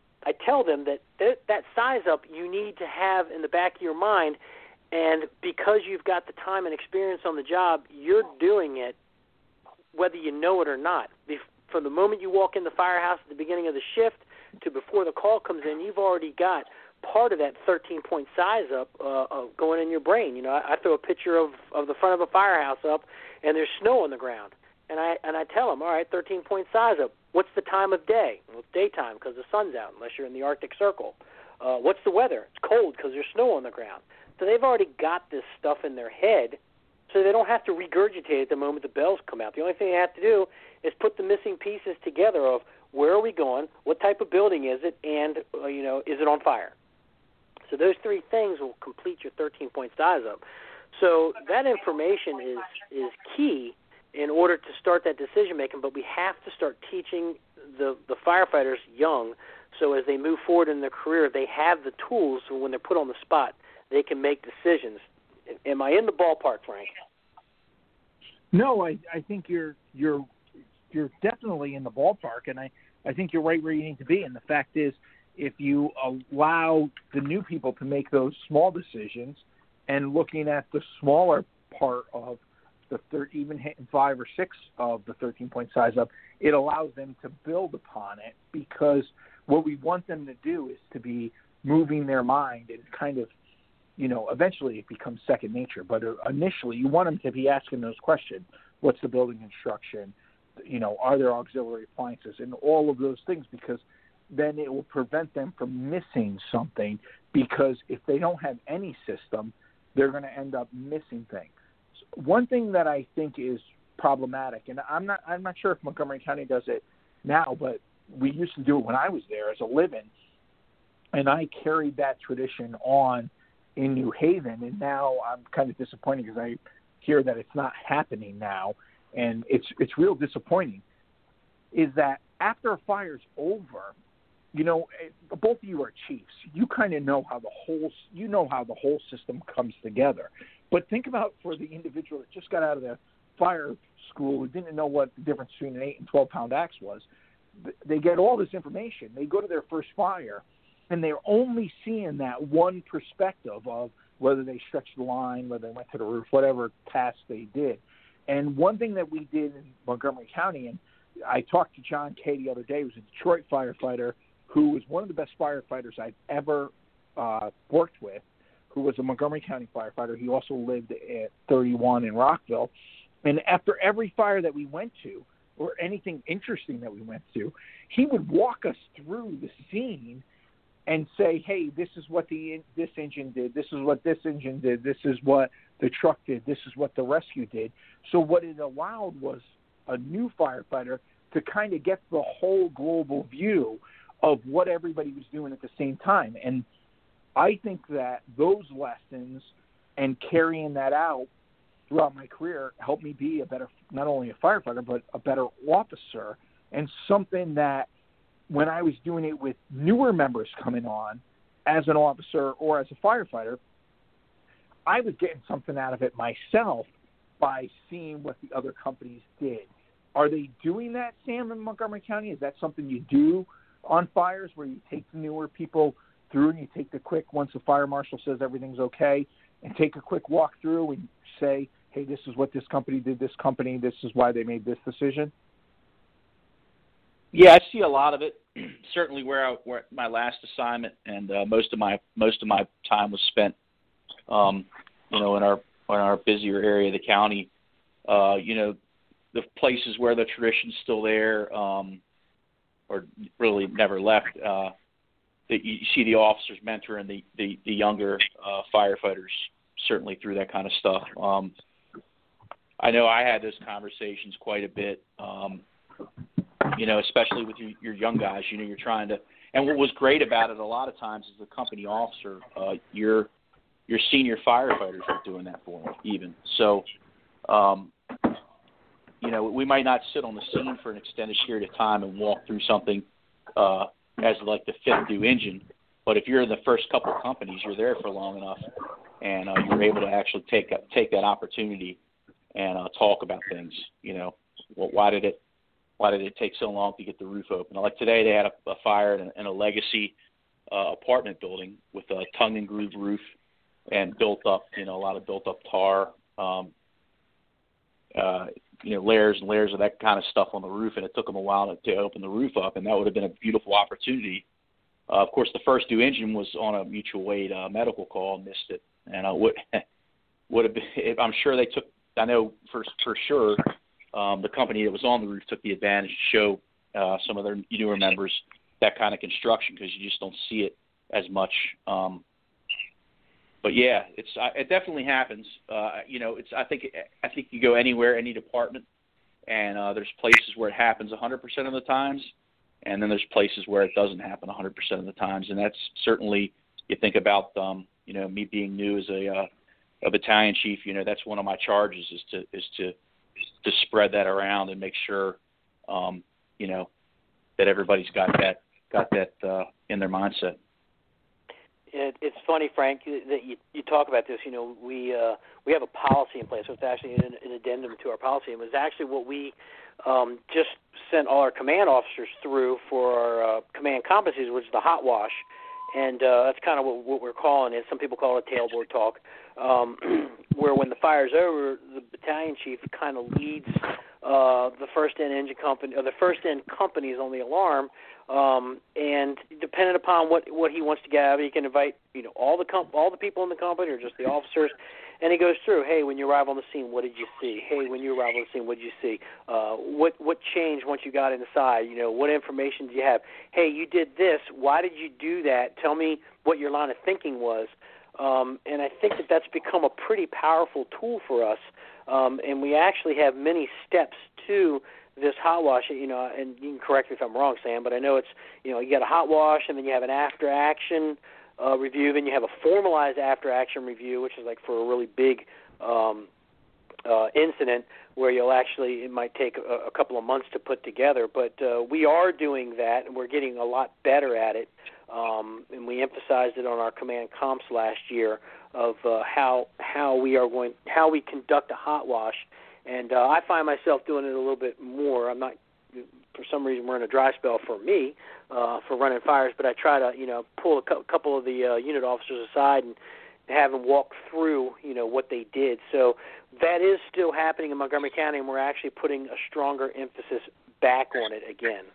that size up you need to have in the back of your mind, and because you've got the time and experience on the job, you're doing it whether you know it or not. From the moment you walk in the firehouse at the beginning of the shift to before the call comes in, you've already got part of that 13-point size up going in your brain. I throw a picture of the front of a firehouse up, and there's snow on the ground. And I tell them, all right, 13-point size up. What's the time of day? Well, it's daytime because the sun's out, unless you're in the Arctic Circle. What's the weather? It's cold because there's snow on the ground. So they've already got this stuff in their head, so they don't have to regurgitate it the moment the bells come out. The only thing they have to do is put the missing pieces together of where are we going, what type of building is it, and, is it on fire? So those 3 things will complete your 13-point size up. So that information is key in order to start that decision-making, but we have to start teaching the firefighters young so as they move forward in their career, they have the tools so when they're put on the spot, they can make decisions. Am I in the ballpark, Frank? No, I think you're definitely in the ballpark, and I think you're right where you need to be. And the fact is, if you allow the new people to make those small decisions and looking at the smaller part of the even hitting 5 or 6 of the 13-point size up, it allows them to build upon it, because what we want them to do is to be moving their mind and kind of, eventually it becomes second nature. But initially you want them to be asking those questions. What's the building instruction? Are there auxiliary appliances and all of those things, because then it will prevent them from missing something, because if they don't have any system, they're going to end up missing things. One thing that I think is problematic, and I'm not sure if Montgomery County does it now, but we used to do it when I was there as a live-in, and I carried that tradition on in New Haven, and now I'm kind of disappointed because I hear that it's not happening now, and it's real disappointing, is that after a fire's over, both of you are chiefs. You kind of know how the whole system comes together. But think about for the individual that just got out of the fire school who didn't know what the difference between an 8 and 12-pound axe was. They get all this information. They go to their first fire, and they're only seeing that one perspective of whether they stretched the line, whether they went to the roof, whatever task they did. And one thing that we did in Montgomery County, and I talked to John Kay the other day, who was a Detroit firefighter, who was one of the best firefighters I've ever worked with, who was a Montgomery County firefighter. He also lived at 31 in Rockville. And after every fire that we went to, or anything interesting that we went to, he would walk us through the scene and say, hey, this is what this engine did, this is what this engine did, this is what the truck did, this is what the rescue did. So what it allowed was a new firefighter to kind of get the whole global view of what everybody was doing at the same time. And I think that those lessons and carrying that out throughout my career helped me be a better, not only a firefighter, but a better officer, and something that when I was doing it with newer members coming on as an officer or as a firefighter, I was getting something out of it myself by seeing what the other companies did. Are they doing that, Sam, in Montgomery County? Is that something you do on fires, where you take the newer people through and you take the quick, once the fire marshal says everything's okay, and take a quick walk through and say, hey, this is what this company did, this is why they made this decision? Yeah, I see a lot of it. Certainly, where my last assignment and most of my time was spent, in our busier area of the county. The places where the tradition's still there, or really never left. That you see the officers mentoring the younger firefighters, certainly through that kind of stuff. I know I had those conversations quite a bit. Especially with your young guys, you're trying to, and what was great about it a lot of times is the company officer, your senior firefighters are doing that for them even. So, we might not sit on the scene for an extended period of time and walk through something as like the fifth due engine, but if you're in the first couple of companies, you're there for long enough, and you're able to actually take that opportunity and talk about things. Why did it take so long to get the roof open? Like today, they had a fire in a legacy apartment building with a tongue and groove roof and built up, a lot of built up tar, layers and layers of that kind of stuff on the roof, and it took them a while to open the roof up, and that would have been a beautiful opportunity. Of course, the first due engine was on a mutual aid medical call, missed it, and would have been. I'm sure they took. I know for sure. The company that was on the roof took the advantage to show some of their newer members that kind of construction, because you just don't see it as much. But yeah, it definitely happens. I think you go anywhere, any department, and there's places where it happens 100% of the times, and then there's places where it doesn't happen 100% of the times, and that's certainly, you think about me being new as a battalion chief. That's one of my charges is to spread that around and make sure, that everybody's got that in their mindset. It's funny, Frank, that you talk about this. We have a policy in place, so it's actually an addendum to our policy. It was actually what we just sent all our command officers through for our command competencies, which is the hot wash, and that's kind of what we're calling it. Some people call it tailboard talk, where when the fire's over, the battalion chief kind of leads the first in engine company, or the first in companies on the alarm, and depending upon what he wants to get out of it, he can invite all the people in the company or just the officers, and he goes through. Hey, when you arrive on the scene, what did you see? Hey, when you arrive on the scene, what did you see? What changed once you got inside? What information do you have? Hey, you did this. Why did you do that? Tell me what your line of thinking was. And I think that's become a pretty powerful tool for us. And we actually have many steps to this hot wash, and you can correct me if I'm wrong, Sam, but I know it's, you got a hot wash, and then you have an after-action review, then you have a formalized after-action review, which is like for a really big incident where it might take a couple of months to put together, but we are doing that, and we're getting a lot better at it, and we emphasized it on our command comps last year of how we conduct a hot wash. And I find myself doing it a little bit more. I'm not, for some reason, we're in a dry spell for me for running fires, but I try to, pull a couple of the unit officers aside and have them walk through, what they did. So that is still happening in Montgomery County, and we're actually putting a stronger emphasis back on it again.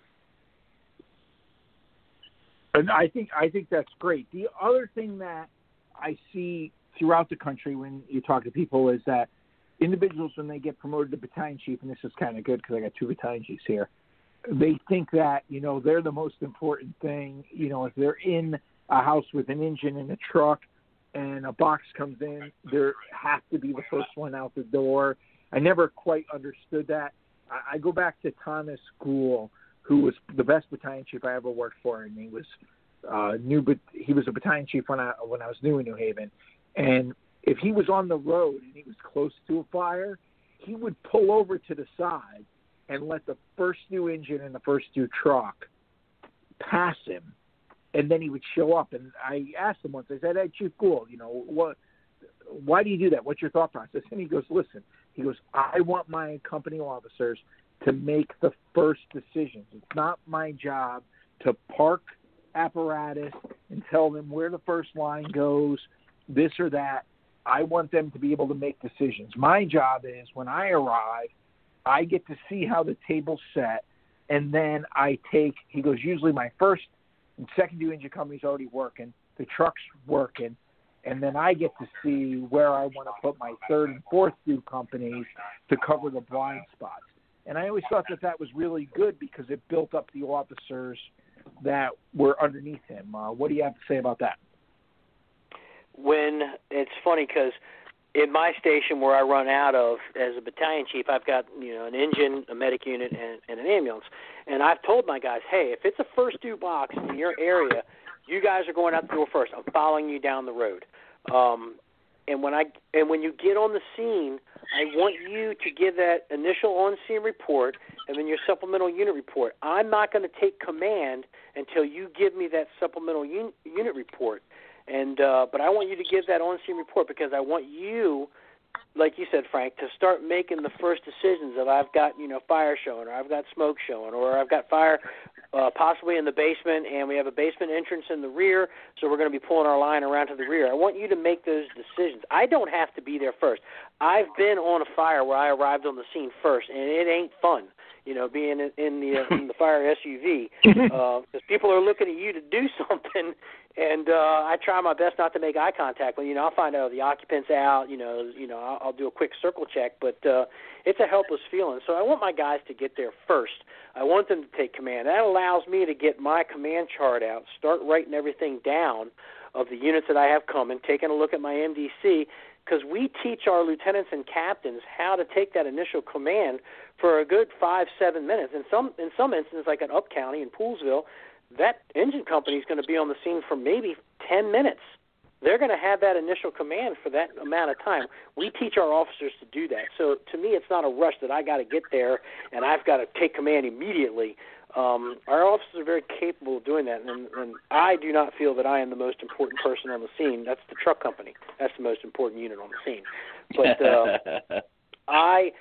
And I think that's great. The other thing that I see throughout the country when you talk to people is that individuals, when they get promoted to battalion chief, and this is kind of good because I got two battalion chiefs here, they think that, they're the most important thing. If they're in a house with an engine and a truck and a box comes in, they have to be the first one out the door. I never quite understood that. I go back to Thomas Gould, who was the best battalion chief I ever worked for, and he was he was a battalion chief when I was new in New Haven. And if he was on the road and he was close to a fire, he would pull over to the side and let the first due engine and the first due truck pass him, and then he would show up. And I asked him once, I said, "Hey, Chief Gould, why do you do that? What's your thought process?" And he goes, "Listen," he goes, "I want my company officers to make the first decisions. It's not my job to park apparatus and tell them where the first line goes, this or that. I want them to be able to make decisions. My job is when I arrive, I get to see how the table's set, and then I take, he goes, usually my first and second due engine company's already working, the truck's working, and then I get to see where I want to put my third and fourth due companies to cover the blind spots. And I always thought that was really good because it built up the officers that were underneath him. What do you have to say about that? When it's funny because in my station where I run out of as a battalion chief, I've got an engine, a medic unit, and an ambulance. And I've told my guys, hey, if it's a first due box in your area, you guys are going out the door first. I'm following you down the road. And when you get on the scene, I want you to give that initial on-scene report and then your supplemental unit report. I'm not going to take command until you give me that supplemental unit report. And but I want you to give that on-scene report because I want you, like you said, Frank, to start making the first decisions of I've got fire showing, or I've got smoke showing, or I've got fire possibly in the basement, and we have a basement entrance in the rear, so we're going to be pulling our line around to the rear. I want you to make those decisions. I don't have to be there first. I've been on a fire where I arrived on the scene first, and it ain't fun. Being in the fire SUV, because people are looking at you to do something, and I try my best not to make eye contact. Well, I'll find out the occupant's out. I'll do a quick circle check, but it's a helpless feeling. So I want my guys to get there first. I want them to take command. That allows me to get my command chart out, start writing everything down of the units that I have coming, taking a look at my MDC, because we teach our lieutenants and captains how to take that initial command for a good 5-7 minutes. In some instances, like in Up County in Poolesville, that engine company is going to be on the scene for maybe 10 minutes. They're going to have that initial command for that amount of time. We teach our officers to do that. So to me, it's not a rush that I got to get there and I've got to take command immediately. Our officers are very capable of doing that, and I do not feel that I am the most important person on the scene. That's the truck company. That's the most important unit on the scene. But I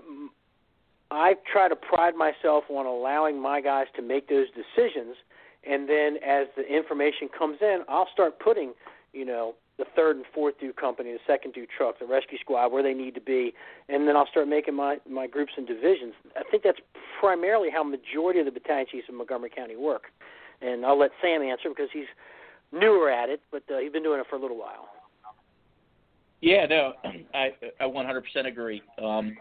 try to pride myself on allowing my guys to make those decisions, and then as the information comes in, I'll start putting, the third and fourth due company, the second due truck, the rescue squad, where they need to be, and then I'll start making my groups and divisions. I think that's primarily how majority of the battalion chiefs in Montgomery County work. And I'll let Sam answer because he's newer at it, but he's been doing it for a little while. Yeah, no, I 100% agree. And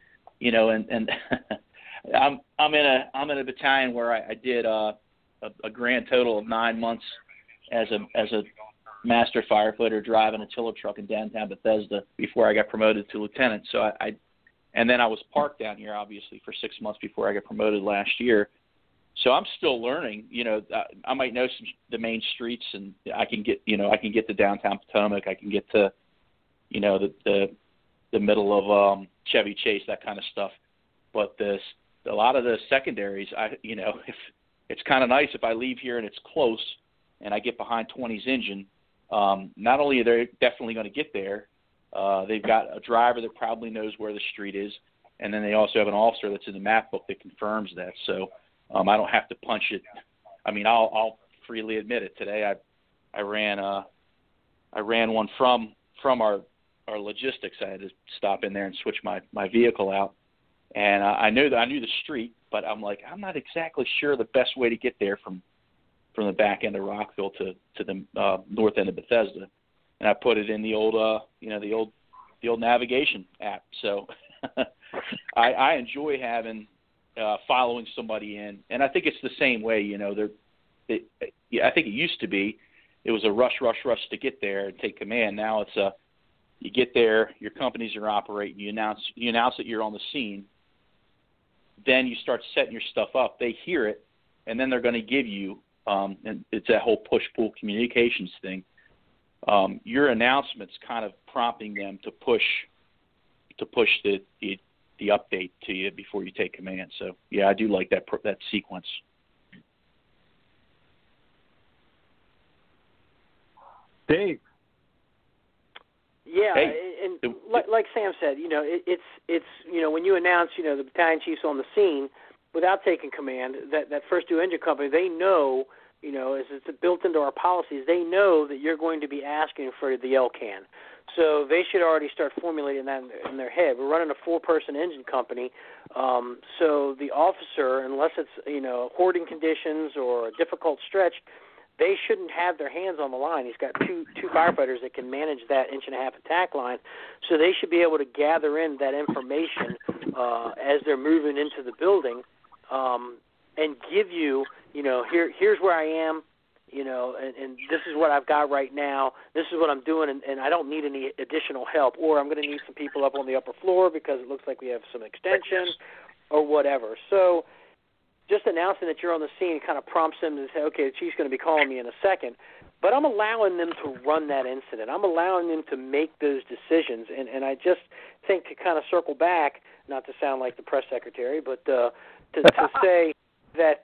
I'm in a battalion where I did a grand total of 9 months as a master firefighter driving a tiller truck in downtown Bethesda before I got promoted to lieutenant. So and then I was parked down here obviously for 6 months before I got promoted last year. So I'm still learning. I might know the main streets, and I can get to downtown Potomac. I can get to the middle of Chevy Chase, that kind of stuff. But a lot of the secondaries, if it's kind of nice if I leave here and it's close and I get behind 20's engine. Not only are they definitely going to get there, they've got a driver that probably knows where the street is, and then they also have an officer that's in the map book that confirms that. So I don't have to punch it. I mean, I'll freely admit it. Today I ran one from our logistics. I had to stop in there and switch my vehicle out, and I knew the street, but I'm like, I'm not exactly sure the best way to get there from the back end of Rockville to the north end of Bethesda, and I put it in the old the old navigation app. So I enjoy having following somebody in, and I think it's the same way. I think it used to be it was a rush to get there and take command. Now it's you get there, your companies are operating, you announce that you're on the scene, then you start setting your stuff up. They hear it, and then they're going to give you. And it's that whole push-pull communications thing. Your announcements kind of prompting them to push the update to you before you take command. So yeah, I do like that sequence. Dave. Yeah, and like Sam said, it's when you announce the battalion chiefs on the scene without taking command, that first due engine company, they know. As it's built into our policies, they know that you're going to be asking for the LCAN. So they should already start formulating that in their head. We're running a 4-person engine company, so the officer, unless it's hoarding conditions or a difficult stretch, they shouldn't have their hands on the line. He's got two firefighters that can manage that 1.5-inch attack line, so they should be able to gather in that information as they're moving into the building, and give you, here's where I am. And this is what I've got right now. This is what I'm doing, and I don't need any additional help. Or I'm going to need some people up on the upper floor because it looks like we have some extension or whatever. So just announcing that you're on the scene kind of prompts them to say, okay, the chief's going to be calling me in a second. But I'm allowing them to run that incident. I'm allowing them to make those decisions. And I just think, to kind of circle back, not to sound like the press secretary, but to say that,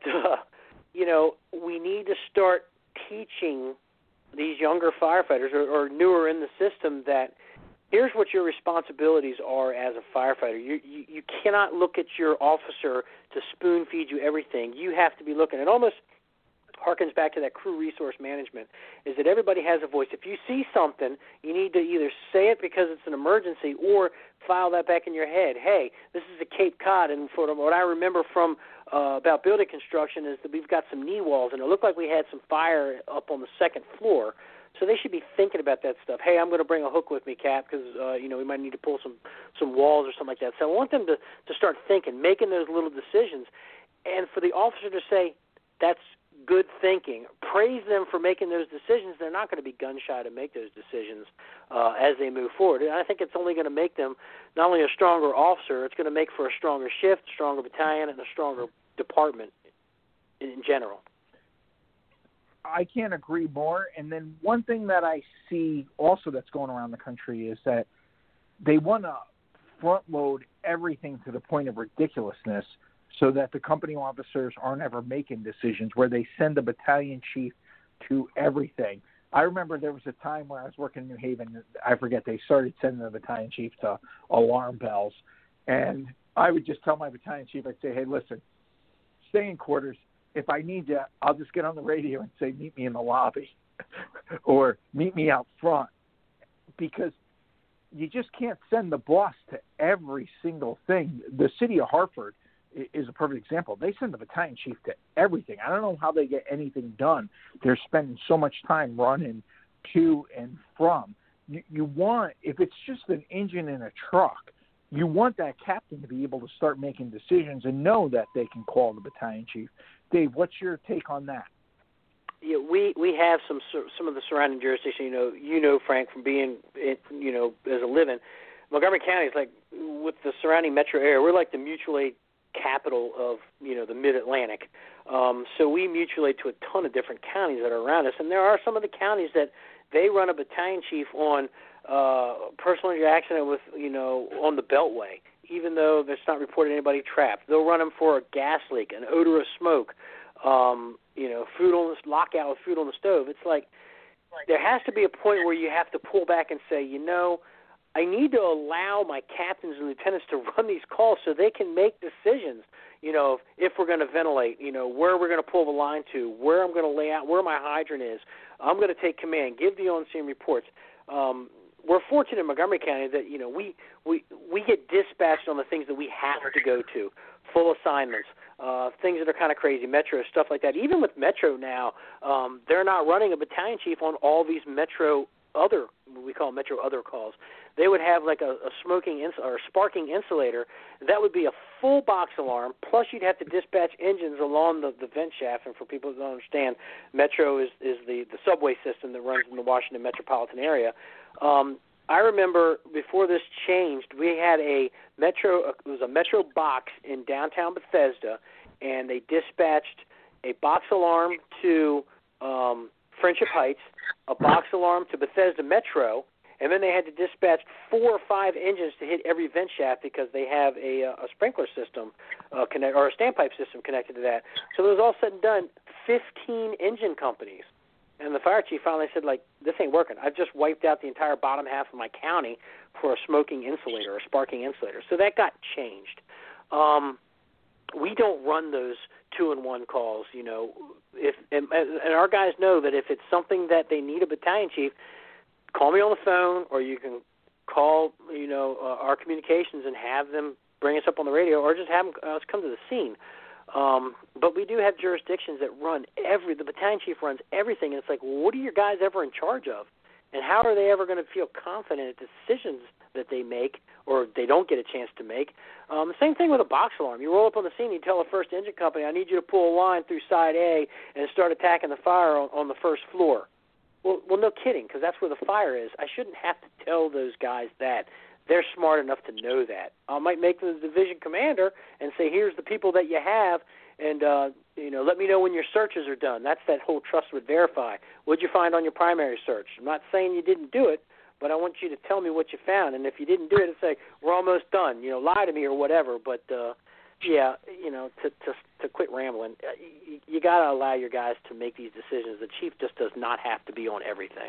we need to start teaching these younger firefighters or newer in the system that here's what your responsibilities are as a firefighter. You cannot look at your officer to spoon feed you everything. You have to be looking. It almost harkens back to that crew resource management, is that everybody has a voice. If you see something, you need to either say it because it's an emergency or file that back in your head. Hey, this is a Cape Cod, and for what I remember from about building construction is that we've got some knee walls, and it looked like we had some fire up on the 2nd floor. So they should be thinking about that stuff. Hey, I'm going to bring a hook with me, Cap, because we might need to pull some walls or something like that. So I want them to start thinking, making those little decisions, and for the officer to say, that's good thinking. Praise them for making those decisions. They're not going to be gun-shy to make those decisions as they move forward. And I think it's only going to make them not only a stronger officer, it's going to make for a stronger shift, stronger battalion, and a stronger department in general. I can't agree more. And then one thing that I see also that's going around the country is that they want to front load everything to the point of ridiculousness so that the company officers aren't ever making decisions, where they send the battalion chief to everything. I remember there was a time where I was working in New Haven, I forget, they started sending the battalion chief to alarm bells. And I would just tell my battalion chief, I'd say, hey, listen, stay in quarters. If I need you, I'll just get on the radio and say, meet me in the lobby or meet me out front, because you just can't send the boss to every single thing. The city of Hartford is a perfect example. They send the battalion chief to everything. I don't know how they get anything done. They're spending so much time running to and from. You want, if it's just an engine in a truck, you want that captain to be able to start making decisions and know that they can call the battalion chief. Dave, what's your take on that? Yeah, we have some of the surrounding jurisdictions. Frank, from being as a living, Montgomery County is like, with the surrounding metro area, we're like the mutual aid capital of the Mid-Atlantic. So we mutual aid to a ton of different counties that are around us, and there are some of the counties that they run a battalion chief on personal injury accident with on the Beltway, even though there's not reported anybody trapped. They'll run them for a gas leak, an odor of smoke, food on the lockout with food on the stove. It's like there has to be a point where you have to pull back and say, I need to allow my captains and lieutenants to run these calls so they can make decisions, if we're going to ventilate, where we're going to pull the line to, where I'm going to lay out, where my hydrant is. I'm going to take command, give the on-scene reports. We're fortunate in Montgomery County that, we get dispatched on the things that we have to go to, full assignments, things that are kind of crazy, Metro, stuff like that. Even with Metro now, they're not running a battalion chief on all these Metro other, we call Metro other calls. They would have like a smoking or sparking insulator. That would be a full box alarm, plus you'd have to dispatch engines along the vent shaft. And for people who don't understand, Metro is the subway system that runs in the Washington metropolitan area. I remember before this changed, we had it was a Metro box in downtown Bethesda, and they dispatched a box alarm to Friendship Heights, a box alarm to Bethesda Metro, and then they had to dispatch 4 or 5 engines to hit every vent shaft because they have a sprinkler system or a standpipe system connected to that. So it was all said and done, 15 engine companies. And the fire chief finally said, this ain't working. I've just wiped out the entire bottom half of my county for a smoking insulator or a sparking insulator. So that got changed. We don't run those 2-in-1 calls, and our guys know that if it's something that they need a battalion chief, call me on the phone, or you can call, our communications and have them bring us up on the radio, or just have us come to the scene. But we do have jurisdictions that run the battalion chief runs everything, and it's like, well, what are your guys ever in charge of? And how are they ever going to feel confident at decisions that they make or they don't get a chance to make? The same thing with a box alarm. You roll up on the scene, you tell the first engine company, I need you to pull a line through side A and start attacking the fire on the first floor. Well, no kidding, because that's where the fire is. I shouldn't have to tell those guys that. They're smart enough to know that. I might make them the division commander and say, here's the people that you have, and let me know when your searches are done. That's that whole trust but verify. What'd you find on your primary search? I'm not saying you didn't do it, but I want you to tell me what you found. And if you didn't do it, it's like, we're almost done. Lie to me or whatever. But to quit rambling, you got to allow your guys to make these decisions. The chief just does not have to be on everything.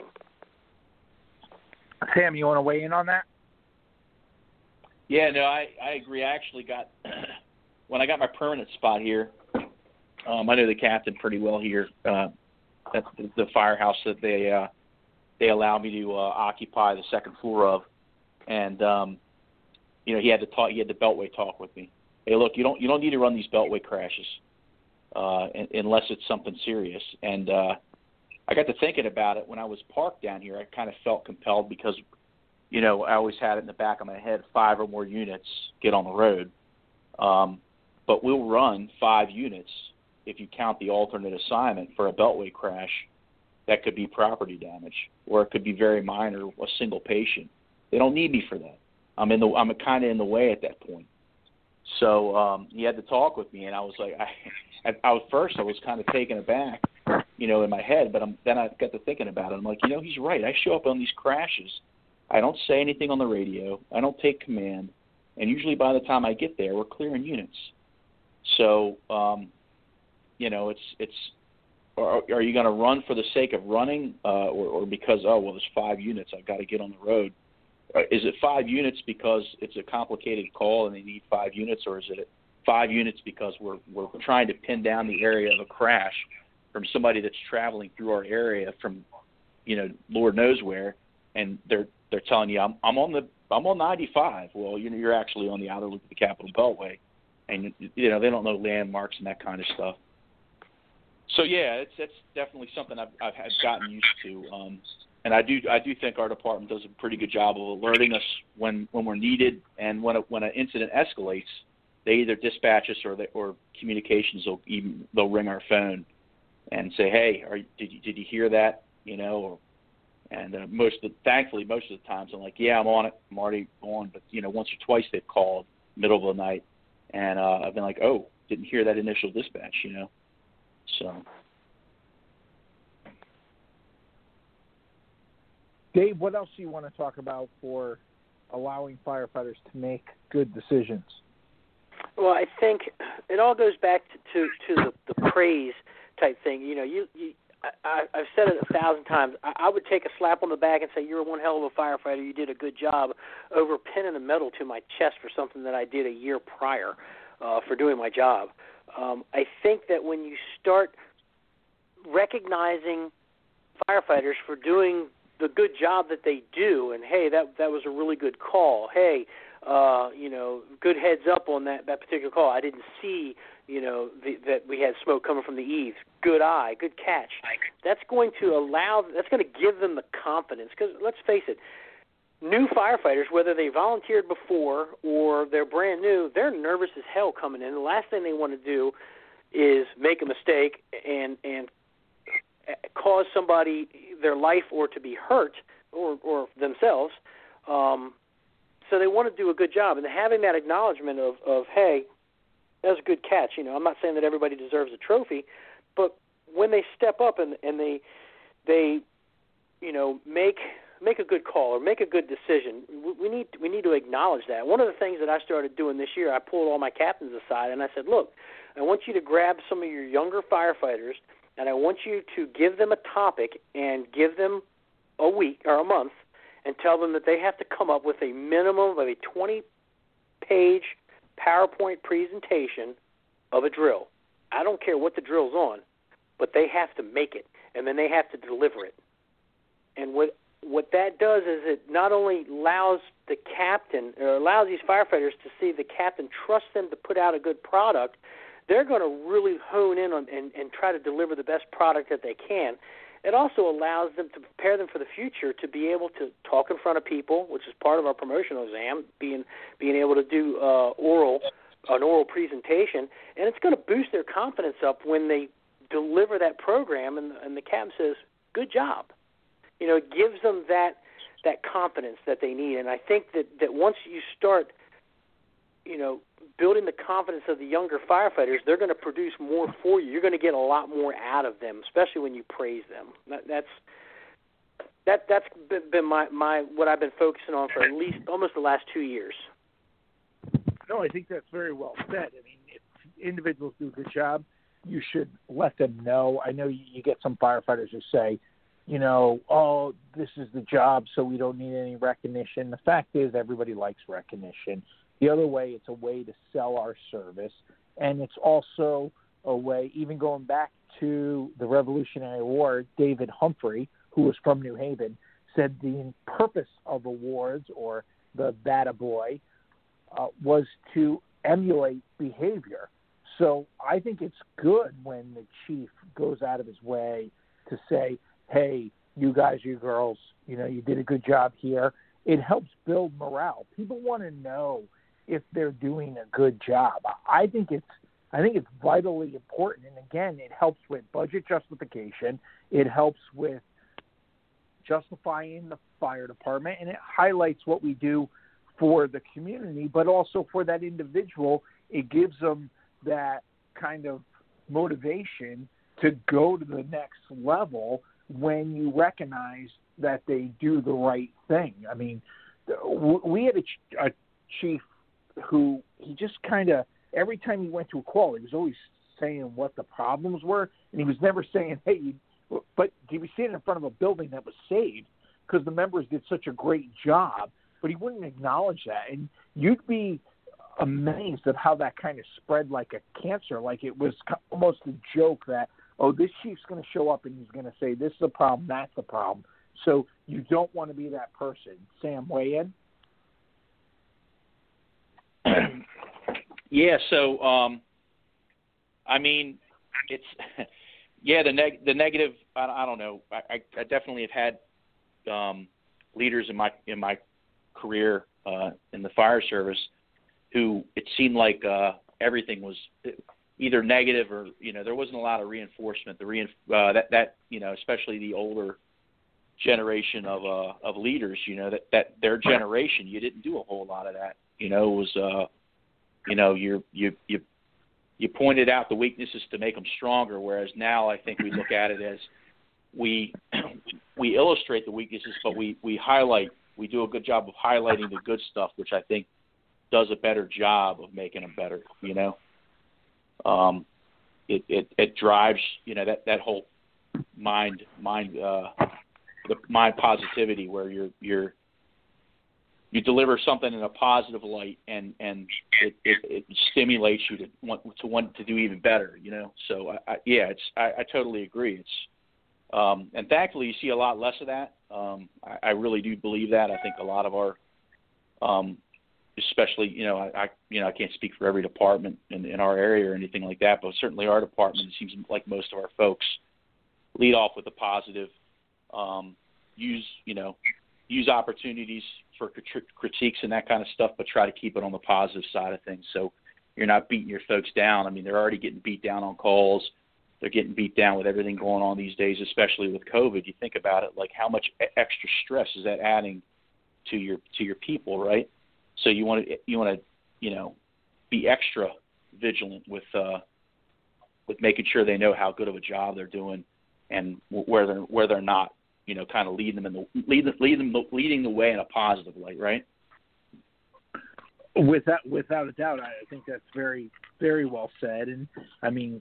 Sam, you want to weigh in on that? Yeah, no, I agree. I actually got when I got my permanent spot here. I know the captain pretty well here at the firehouse that they allow me to occupy the second floor of, and he had to talk. He had the beltway talk with me. Hey, look, you don't need to run these beltway crashes unless it's something serious. And I got to thinking about it when I was parked down here. I kind of felt compelled because, I always had it in the back of my head, 5 or more units get on the road. But we'll run 5 units if you count the alternate assignment for a beltway crash. That could be property damage, or it could be very minor, a single patient. They don't need me for that. I'm kind of in the way at that point. So he had to talk with me, and I was like, at first I was kind of taken aback, in my head. But then I got to thinking about it. I'm like, he's right. I show up on these crashes. I don't say anything on the radio. I don't take command. And usually by the time I get there, we're clearing units. So, it's are you going to run for the sake of running or because, there's 5 units, I've got to get on the road? Is it 5 units because it's a complicated call and they need 5 units, or is it 5 units because we're trying to pin down the area of a crash from somebody that's traveling through our area from, Lord knows where, and they're telling you, I'm on 95. Well, you're actually on the outer loop of the Capitol Beltway, and they don't know landmarks and that kind of stuff. So yeah, that's definitely something I've gotten used to, and I do think our department does a pretty good job of alerting us when we're needed, and when an incident escalates, they either dispatch us or communications they'll ring our phone and say, hey, did you hear that? Thankfully most of the times I'm like, yeah, I'm on it. I'm already on. But once or twice they've called middle of the night, and I've been like, oh, didn't hear that initial dispatch. So. Dave, what else do you want to talk about for allowing firefighters to make good decisions? Well, I think it all goes back to the praise type thing. I've said it 1,000 times. I would take a slap on the back and say, you're one hell of a firefighter, you did a good job, over pinning a medal to my chest for something that I did a year prior for doing my job. I think that when you start recognizing firefighters for doing the good job that they do, and hey, that was a really good call. Hey, good heads up on that particular call. I didn't see, that we had smoke coming from the eaves. Good eye, good catch. That's going to give them the confidence. Because let's face it, new firefighters, whether they volunteered before or they're brand new, they're nervous as hell coming in. The last thing they want to do is make a mistake and cause somebody their life or to be hurt or themselves. So they want to do a good job. And having that acknowledgement of hey, that was a good catch. I'm not saying that everybody deserves a trophy, but when they step up and they make a good call or make a good decision, we need to acknowledge that. One of the things that I started doing this year, I pulled all my captains aside and I said, look, I want you to grab some of your younger firefighters and I want you to give them a topic and give them a week or a month and tell them that they have to come up with a minimum of a 20-page PowerPoint presentation of a drill. I don't care what the drill's on, but they have to make it, and then they have to deliver it. And what that does is it not only allows the captain, or allows these firefighters to see the captain trust them to put out a good product, they're going to really hone in on and try to deliver the best product that they can. It also allows them to prepare them for the future to be able to talk in front of people, which is part of our promotional exam, being able to do an oral presentation, and it's going to boost their confidence up when they deliver that program and the captain says, good job. It gives them that confidence that they need. And I think that once you start, building the confidence of the younger firefighters, they're going to produce more for you. You're going to get a lot more out of them, especially when you praise them. That's been my what I've been focusing on for at least almost the last 2 years. No, I think that's very well said. I mean, if individuals do a good job, you should let them know. I know you get some firefighters who say, oh, this is the job, so we don't need any recognition. The fact is, everybody likes recognition. The other way, it's a way to sell our service, and it's also a way, even going back to the Revolutionary War, David Humphrey, who was from New Haven, said the purpose of awards, or the Bataboy, was to emulate behavior. So I think it's good when the chief goes out of his way to say, hey, you guys, you girls, you did a good job here. It helps build morale. People want to know if they're doing a good job. I think it's vitally important. And again, it helps with budget justification. It helps with justifying the fire department, and it highlights what we do for the community, but also for that individual. It gives them that kind of motivation to go to the next level when you recognize that they do the right thing. I mean, we had a chief who he just kind of, every time he went to a call, he was always saying what the problems were, and he was never saying, hey, but he was standing in front of a building that was saved because the members did such a great job, but he wouldn't acknowledge that. And you'd be amazed at how that kind of spread like a cancer, like it was almost a joke that, oh, this chief's going to show up and he's going to say, this is the problem, that's the problem. So you don't want to be that person. Sam, weigh in? Yeah, so, I mean, it's, yeah, the negative, I don't know. I definitely have had leaders in my career in the fire service who it seemed like everything was either negative or, there wasn't a lot of reinforcement. Especially the older generation of leaders, that their generation, you didn't do a whole lot of that. It was, you pointed out the weaknesses to make them stronger, whereas now I think we look at it as we illustrate the weaknesses, but we highlight. We do a good job of highlighting the good stuff, which I think does a better job of making them better. It drives that whole mind positivity where you deliver something in a positive light, and it stimulates you to want to do even better. So I totally agree. It's and thankfully you see a lot less of that. I really do believe that. I think a lot of our especially, I can't speak for every department in our area or anything like that, but certainly our department, it seems like most of our folks lead off with a positive, use opportunities for critiques and that kind of stuff, but try to keep it on the positive side of things. So you're not beating your folks down. I mean, they're already getting beat down on calls. They're getting beat down with everything going on these days, especially with COVID. You think about it, like how much extra stress is that adding to your people, right? So you want to be extra vigilant with making sure they know how good of a job they're doing, and where they're not, kind of leading the way in a positive light, right? Without a doubt, I think that's very, very well said. And I mean,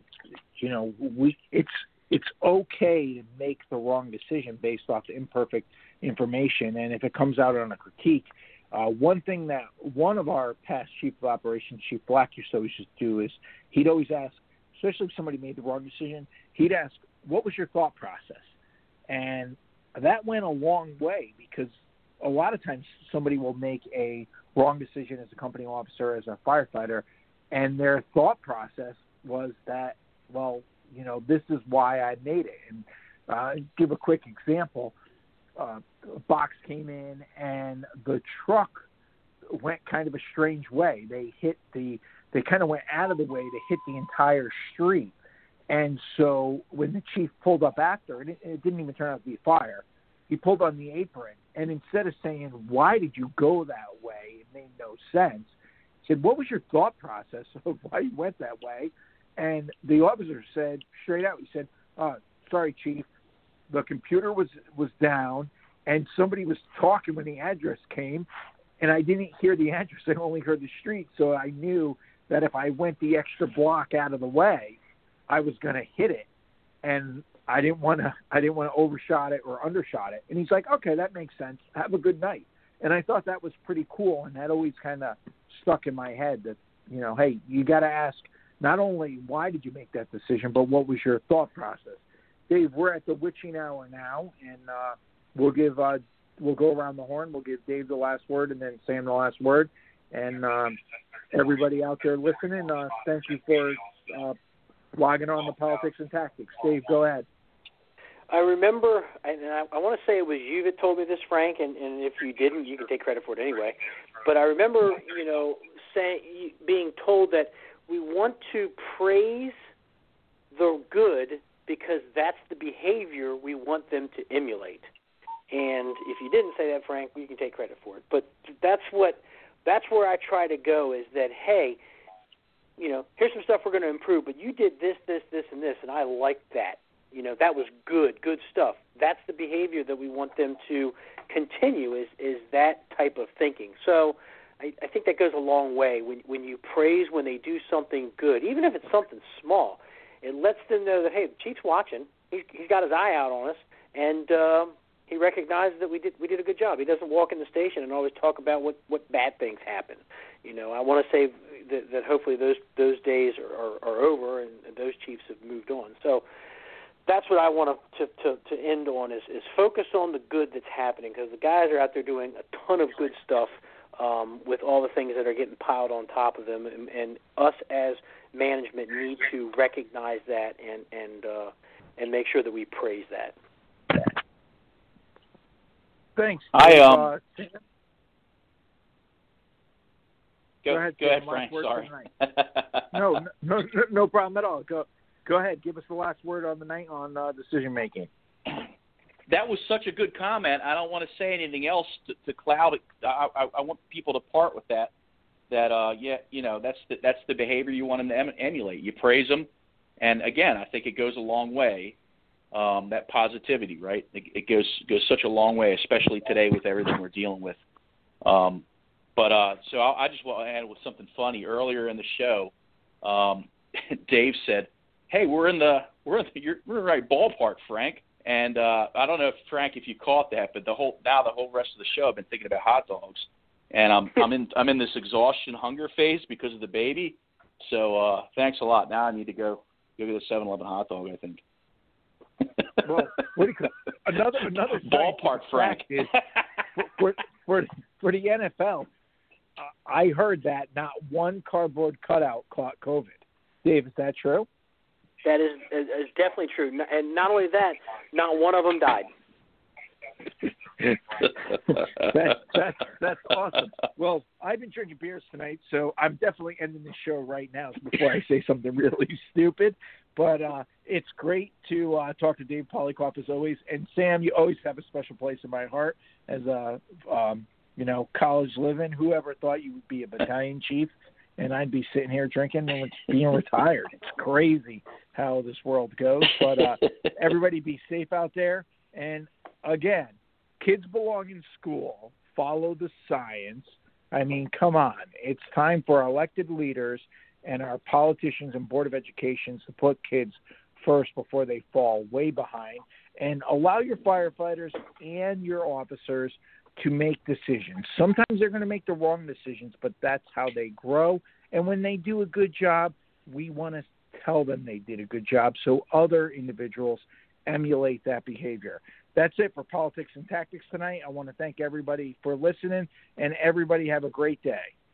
it's okay to make the wrong decision based off imperfect information, and if it comes out on a critique. One thing that one of our past chief of operations, Chief Black, used to do is he'd always ask, especially if somebody made the wrong decision, he'd ask, what was your thought process? And that went a long way, because a lot of times somebody will make a wrong decision as a company officer, as a firefighter, and their thought process was that, well, this is why I made it. And give a quick example. A box came in and the truck went kind of a strange way. They kind of went out of the way to hit the entire street. And so when the chief pulled up after, it didn't even turn out to be a fire. He pulled on the apron, and instead of saying, why did you go that way? It made no sense. He said, what was your thought process of why you went that way? And the officer said, straight out, he said, sorry, Chief, the computer was down, and somebody was talking when the address came, and I didn't hear the address. I only heard the street, so I knew that if I went the extra block out of the way, I was going to hit it, and I didn't want to overshot it or undershot it. And he's like, okay, that makes sense. Have a good night. And I thought that was pretty cool, and that always kind of stuck in my head that, hey, you got to ask not only why did you make that decision, but what was your thought process. Dave, we're at the witching hour now, and we'll go around the horn. We'll give Dave the last word and then Sam the last word. And everybody out there listening, thank you for logging on to Politics and Tactics. Dave, go ahead. I remember, and I want to say it was you that told me this, Frank, and if you didn't, you can take credit for it anyway. But I remember, being told that we want to praise the good because that's the behavior we want them to emulate. And if you didn't say that, Frank, you can take credit for it. But that's where I try to go, is that, hey, here's some stuff we're going to improve, but you did this, this, this, and this, and I liked that. That was good stuff. That's the behavior that we want them to continue, is that type of thinking. So I think that goes a long way. When you praise when they do something good, even if it's something small, it lets them know that, hey, the Chief's watching. He's got his eye out on us, and he recognizes that we did a good job. He doesn't walk in the station and always talk about what bad things happen. I want to say that hopefully those days are over and those Chiefs have moved on. So that's what I want to end on is focus on the good that's happening, because the guys are out there doing a ton of good stuff with all the things that are getting piled on top of them, and us as management need to recognize that and make sure that we praise that. Thanks. Go ahead, Frank. Sorry. No problem at all. Go ahead. Give us the last word on the night on decision making. That was such a good comment. I don't want to say anything else to cloud it. I want people to part with that. That's the behavior you want them to emulate. You praise them, and again, I think it goes a long way. That positivity, right? It goes such a long way, especially today with everything we're dealing with. So I just want to add with something funny. Earlier in the show, Dave said, "Hey, we're in the right ballpark, Frank." And I don't know if you caught that, but the whole rest of the show I've been thinking about hot dogs, and I'm in this exhaustion hunger phase because of the baby. So thanks a lot. Now I need to go get a 7-Eleven hot dog, I think. Well, what do you call another ballpark, Frank? Is for the NFL, I heard that not one cardboard cutout caught COVID. Dave, is that true? That is definitely true, and not only that, not one of them died. That's awesome. Well, I've been drinking beers tonight, so I'm definitely ending the show right now before I say something really stupid. But it's great to talk to Dave Polykoff as always. And Sam, you always have a special place in my heart as a college living. Whoever thought you would be a battalion chief and I'd be sitting here drinking and being retired? It's crazy how this world goes. But everybody be safe out there. And again, kids belong in school. Follow the science. I mean, come on. It's time for our elected leaders and our politicians and Board of Education to put kids first before they fall way behind, and allow your firefighters and your officers to make decisions. Sometimes they're going to make the wrong decisions, but that's how they grow. And when they do a good job, we want to tell them they did a good job so other individuals emulate that behavior. That's it for Politics and Tactics tonight. I want to thank everybody for listening, and everybody have a great day.